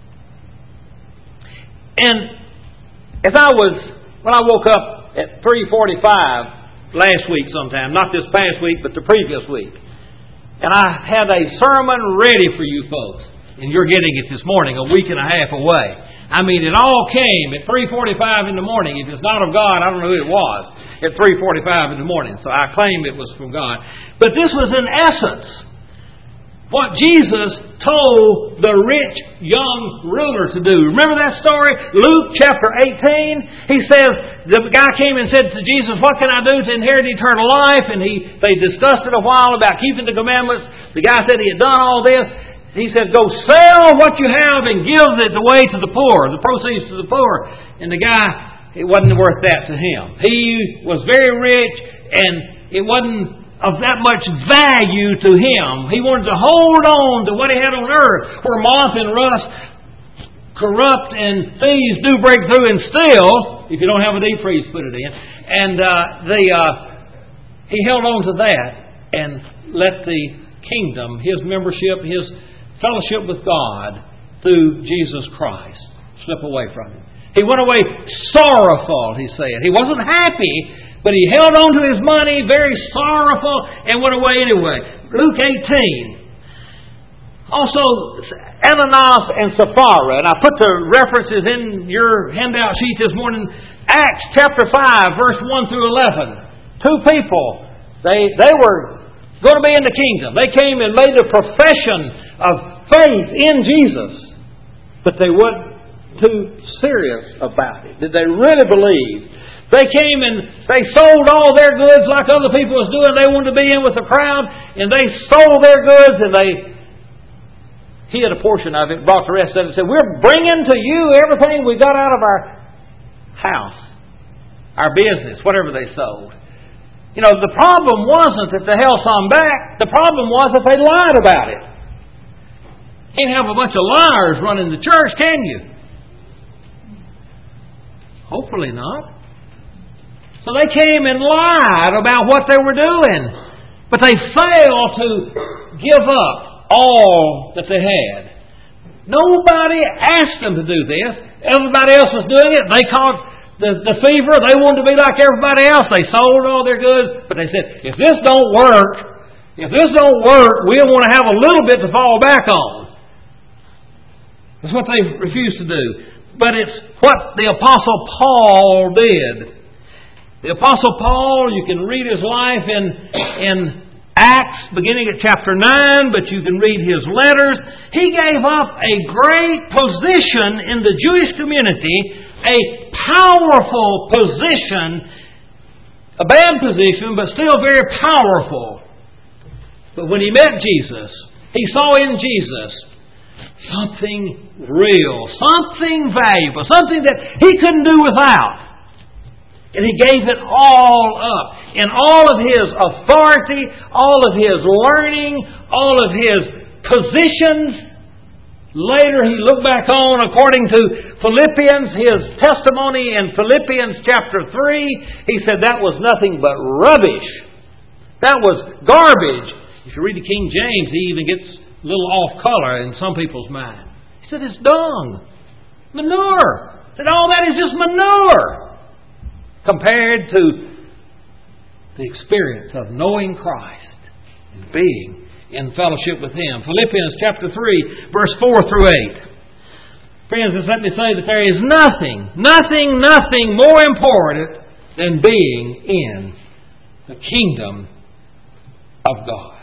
And as I was, when I woke up at three forty-five last week sometime, not this past week, but the previous week, and I had a sermon ready for you folks. And you're getting it this morning, a week and a half away. I mean, it all came at three forty-five in the morning. If it's not of God, I don't know who it was at three forty-five in the morning. So I claim it was from God. But this was in essence what Jesus told the rich young ruler to do. Remember that story? Luke chapter eighteen. He says, the guy came and said to Jesus, what can I do to inherit eternal life? And he they discussed it a while about keeping the commandments. The guy said he had done all this. He said, go sell what you have and give it away to the poor, the proceeds to the poor. And the guy, it wasn't worth that to him. He was very rich, and it wasn't of that much value to him. He wanted to hold on to what he had on earth, where moth and rust corrupt and thieves do break through and steal, if you don't have a deep freeze, put it in. And uh, the uh, he held on to that and let the kingdom, his membership, his fellowship with God through Jesus Christ slip away from him. He went away sorrowful, he said. He wasn't happy, but he held on to his money, very sorrowful, and went away anyway. Luke eighteen. Also, Ananias and Sapphira, and I put the references in your handout sheet this morning. Acts chapter five, verse one through eleven. Two people, they, they were going to be in the kingdom. They came and made a profession of faith in Jesus, but they weren't too serious about it. Did they really believe? They came and they sold all their goods like other people was doing. They wanted to be in with the crowd, and they sold their goods, and they hid a portion of it, brought the rest of it, and said, we're bringing to you everything we got out of our house, our business, whatever they sold. You know, the problem wasn't that they held some back. The problem was that they lied about it. You can't have a bunch of liars running the church, can you? Hopefully not. So they came and lied about what they were doing. But they failed to give up all that they had. Nobody asked them to do this. Everybody else was doing it. They caught The, the fever, they wanted to be like everybody else. They sold all their goods, but they said, if this don't work, if this don't work, we'll want to have a little bit to fall back on. That's what they refused to do. But it's what the Apostle Paul did. The Apostle Paul, you can read his life in, in Acts, beginning at chapter nine, but you can read his letters. He gave up a great position in the Jewish community, a powerful position, a bad position, but still very powerful. But when he met Jesus, he saw in Jesus something real, something valuable, something that he couldn't do without. And he gave it all up. And all of his authority, all of his learning, all of his positions. Later he looked back on, according to Philippians, his testimony in Philippians chapter three, he said that was nothing but rubbish. That was garbage. If you read the King James, he even gets a little off color in some people's mind. He said it's dung. Manure. He said all that is just manure. Compared to the experience of knowing Christ and being in fellowship with Him. Philippians chapter three, verse four through eight. Friends, just let me say that there is nothing, nothing, nothing more important than being in the kingdom of God.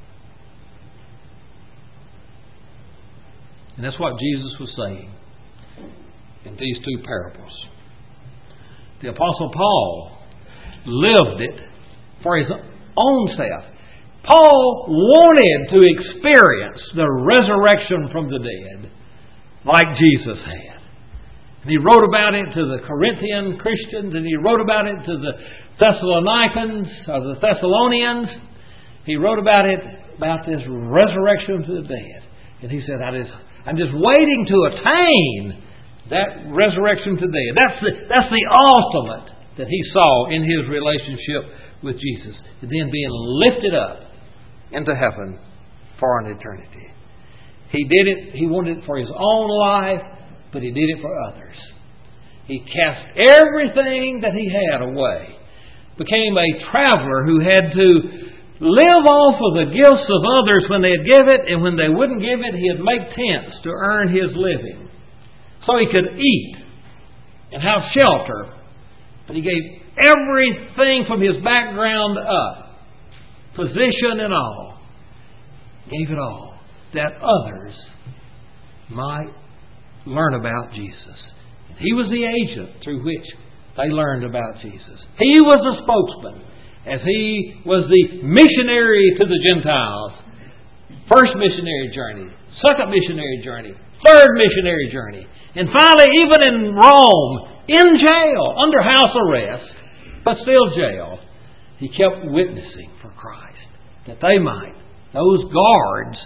And that's what Jesus was saying in these two parables. The Apostle Paul lived it for his own self. Paul wanted to experience the resurrection from the dead like Jesus had. And he wrote about it to the Corinthian Christians, and he wrote about it to the Thessalonians, or the Thessalonians. He wrote about it, about this resurrection from the dead. And he said, I just, I'm just waiting to attain That resurrection to dead. That's the, that's the ultimate that he saw in his relationship with Jesus. And then being lifted up into heaven for an eternity. He did it, he wanted it for his own life, but he did it for others. He cast everything that he had away. Became a traveler who had to live off of the gifts of others when they'd give it, and when they wouldn't give it, he'd make tents to earn his living. So he could eat and have shelter. But he gave everything from his background up, position and all, gave it all, that others might learn about Jesus. He was the agent through which they learned about Jesus. He was the spokesman, as he was the missionary to the Gentiles. First missionary journey, second missionary journey, third missionary journey. And finally, even in Rome, in jail, under house arrest, but still jail, he kept witnessing for Christ, that they might, those guards,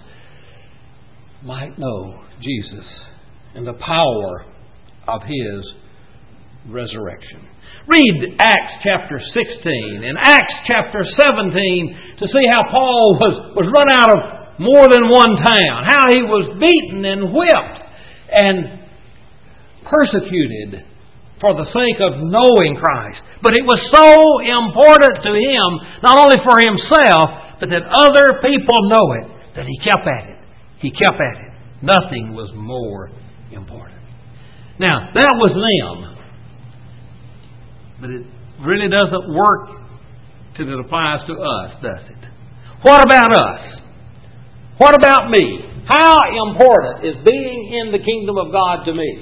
might know Jesus and the power of His resurrection. Read Acts chapter sixteen and Acts chapter seventeen to see how Paul was, was run out of more than one town, how he was beaten and whipped and persecuted for the sake of knowing Christ. But it was so important to him, not only for himself, but that other people know it, that he kept at it. He kept at it. Nothing was more important. Now, that was them. But it really doesn't work till it applies to us, does it? What about us? What about me? How important is being in the kingdom of God to me?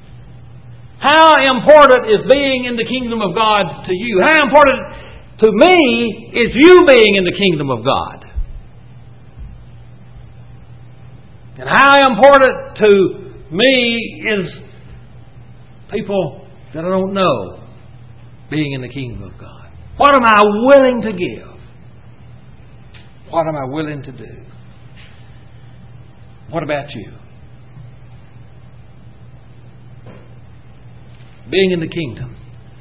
How important is being in the kingdom of God to you? How important to me is you being in the kingdom of God? And how important to me is people that I don't know being in the kingdom of God? What am I willing to give? What am I willing to do? What about you? Being in the kingdom,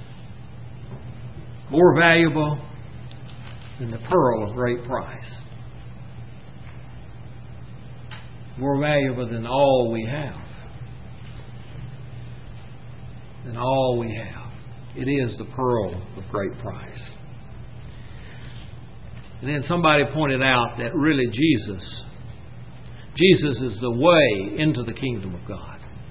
more valuable than the pearl of great price. More valuable than all we have. Than all we have. It is the pearl of great price. And then somebody pointed out that really Jesus, Jesus is the way into the kingdom of God.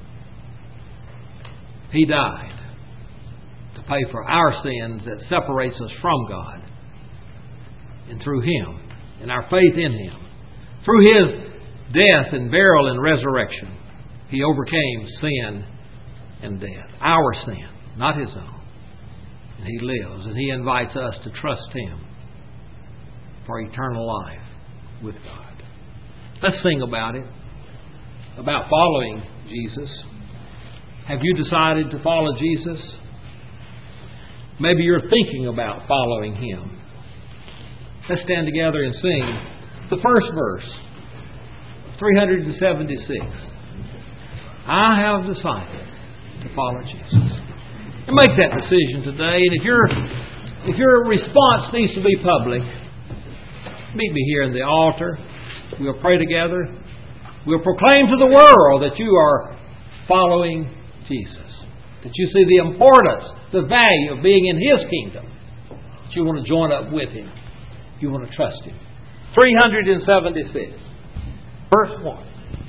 He died to pay for our sins that separates us from God. And through Him, and our faith in Him, through His death and burial and resurrection, He overcame sin and death. Our sin, not His own. And He lives, and He invites us to trust Him for eternal life with God. Let's sing about it, about following Jesus. Have you decided to follow Jesus? Maybe you're thinking about following Him. Let's stand together and sing the first verse, three seventy-six. I have decided to follow Jesus. And make that decision today. And if your if your response needs to be public, meet me here in the altar. We'll pray together. We'll proclaim to the world that you are following Jesus. That you see the importance, the value of being in His kingdom. That you want to join up with Him. You want to trust Him. three seventy-six. Verse one.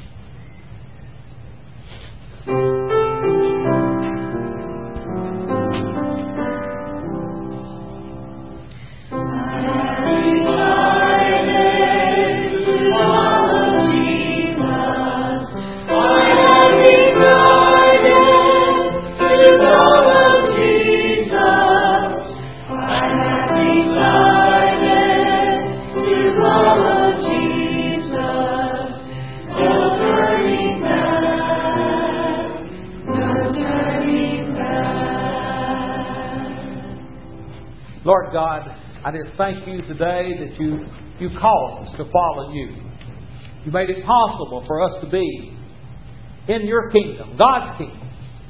Lord God, I just thank You today that You, you called us to follow You. You made it possible for us to be in Your kingdom, God's kingdom,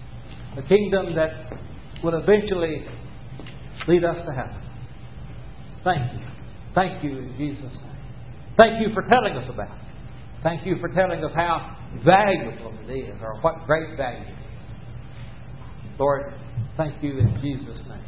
a kingdom that will eventually lead us to heaven. Thank you. Thank you in Jesus' name. Thank you for telling us about it. Thank you for telling us how valuable it is, or what great value it is. Lord, thank you in Jesus' name.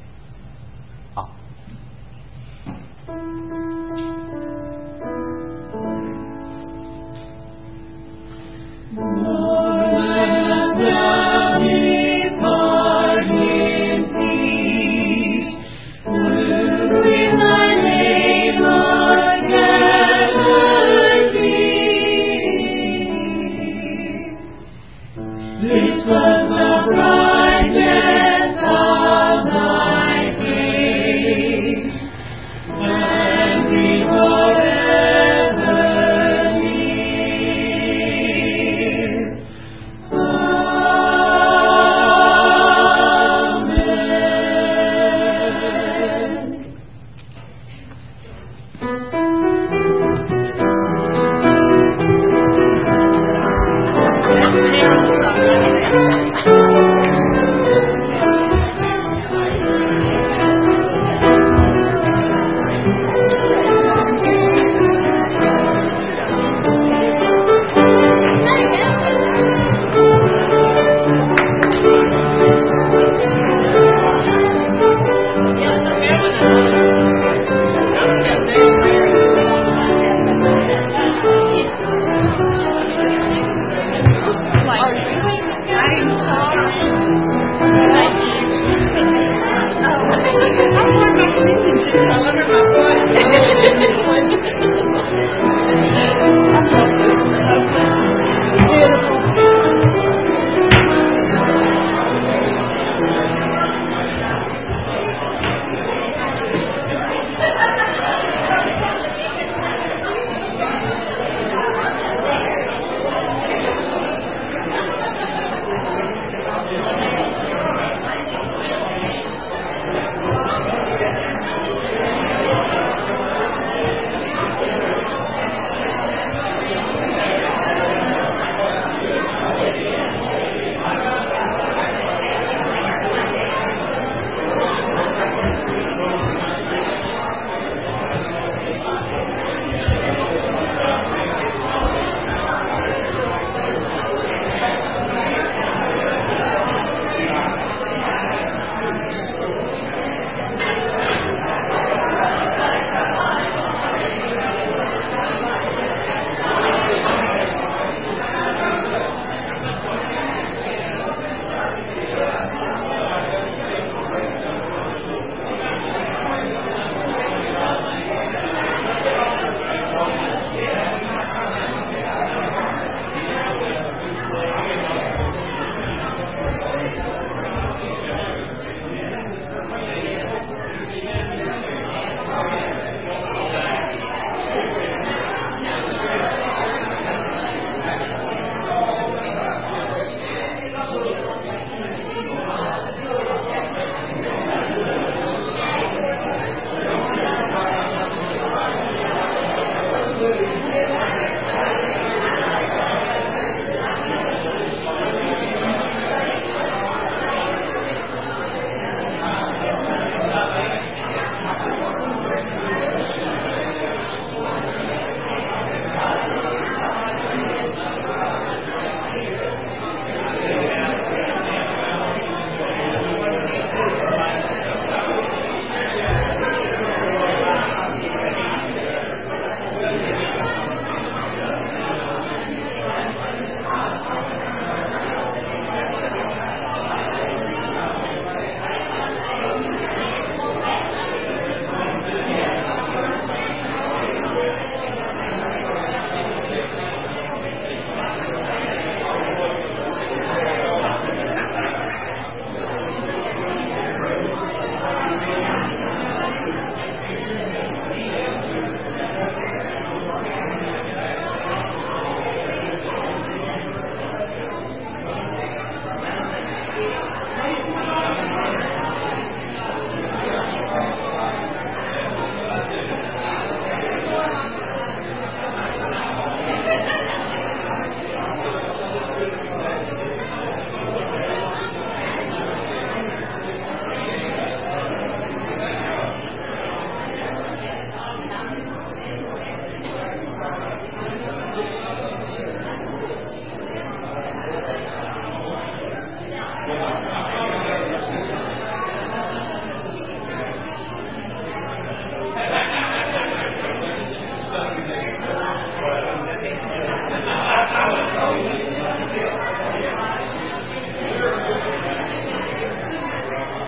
I wonder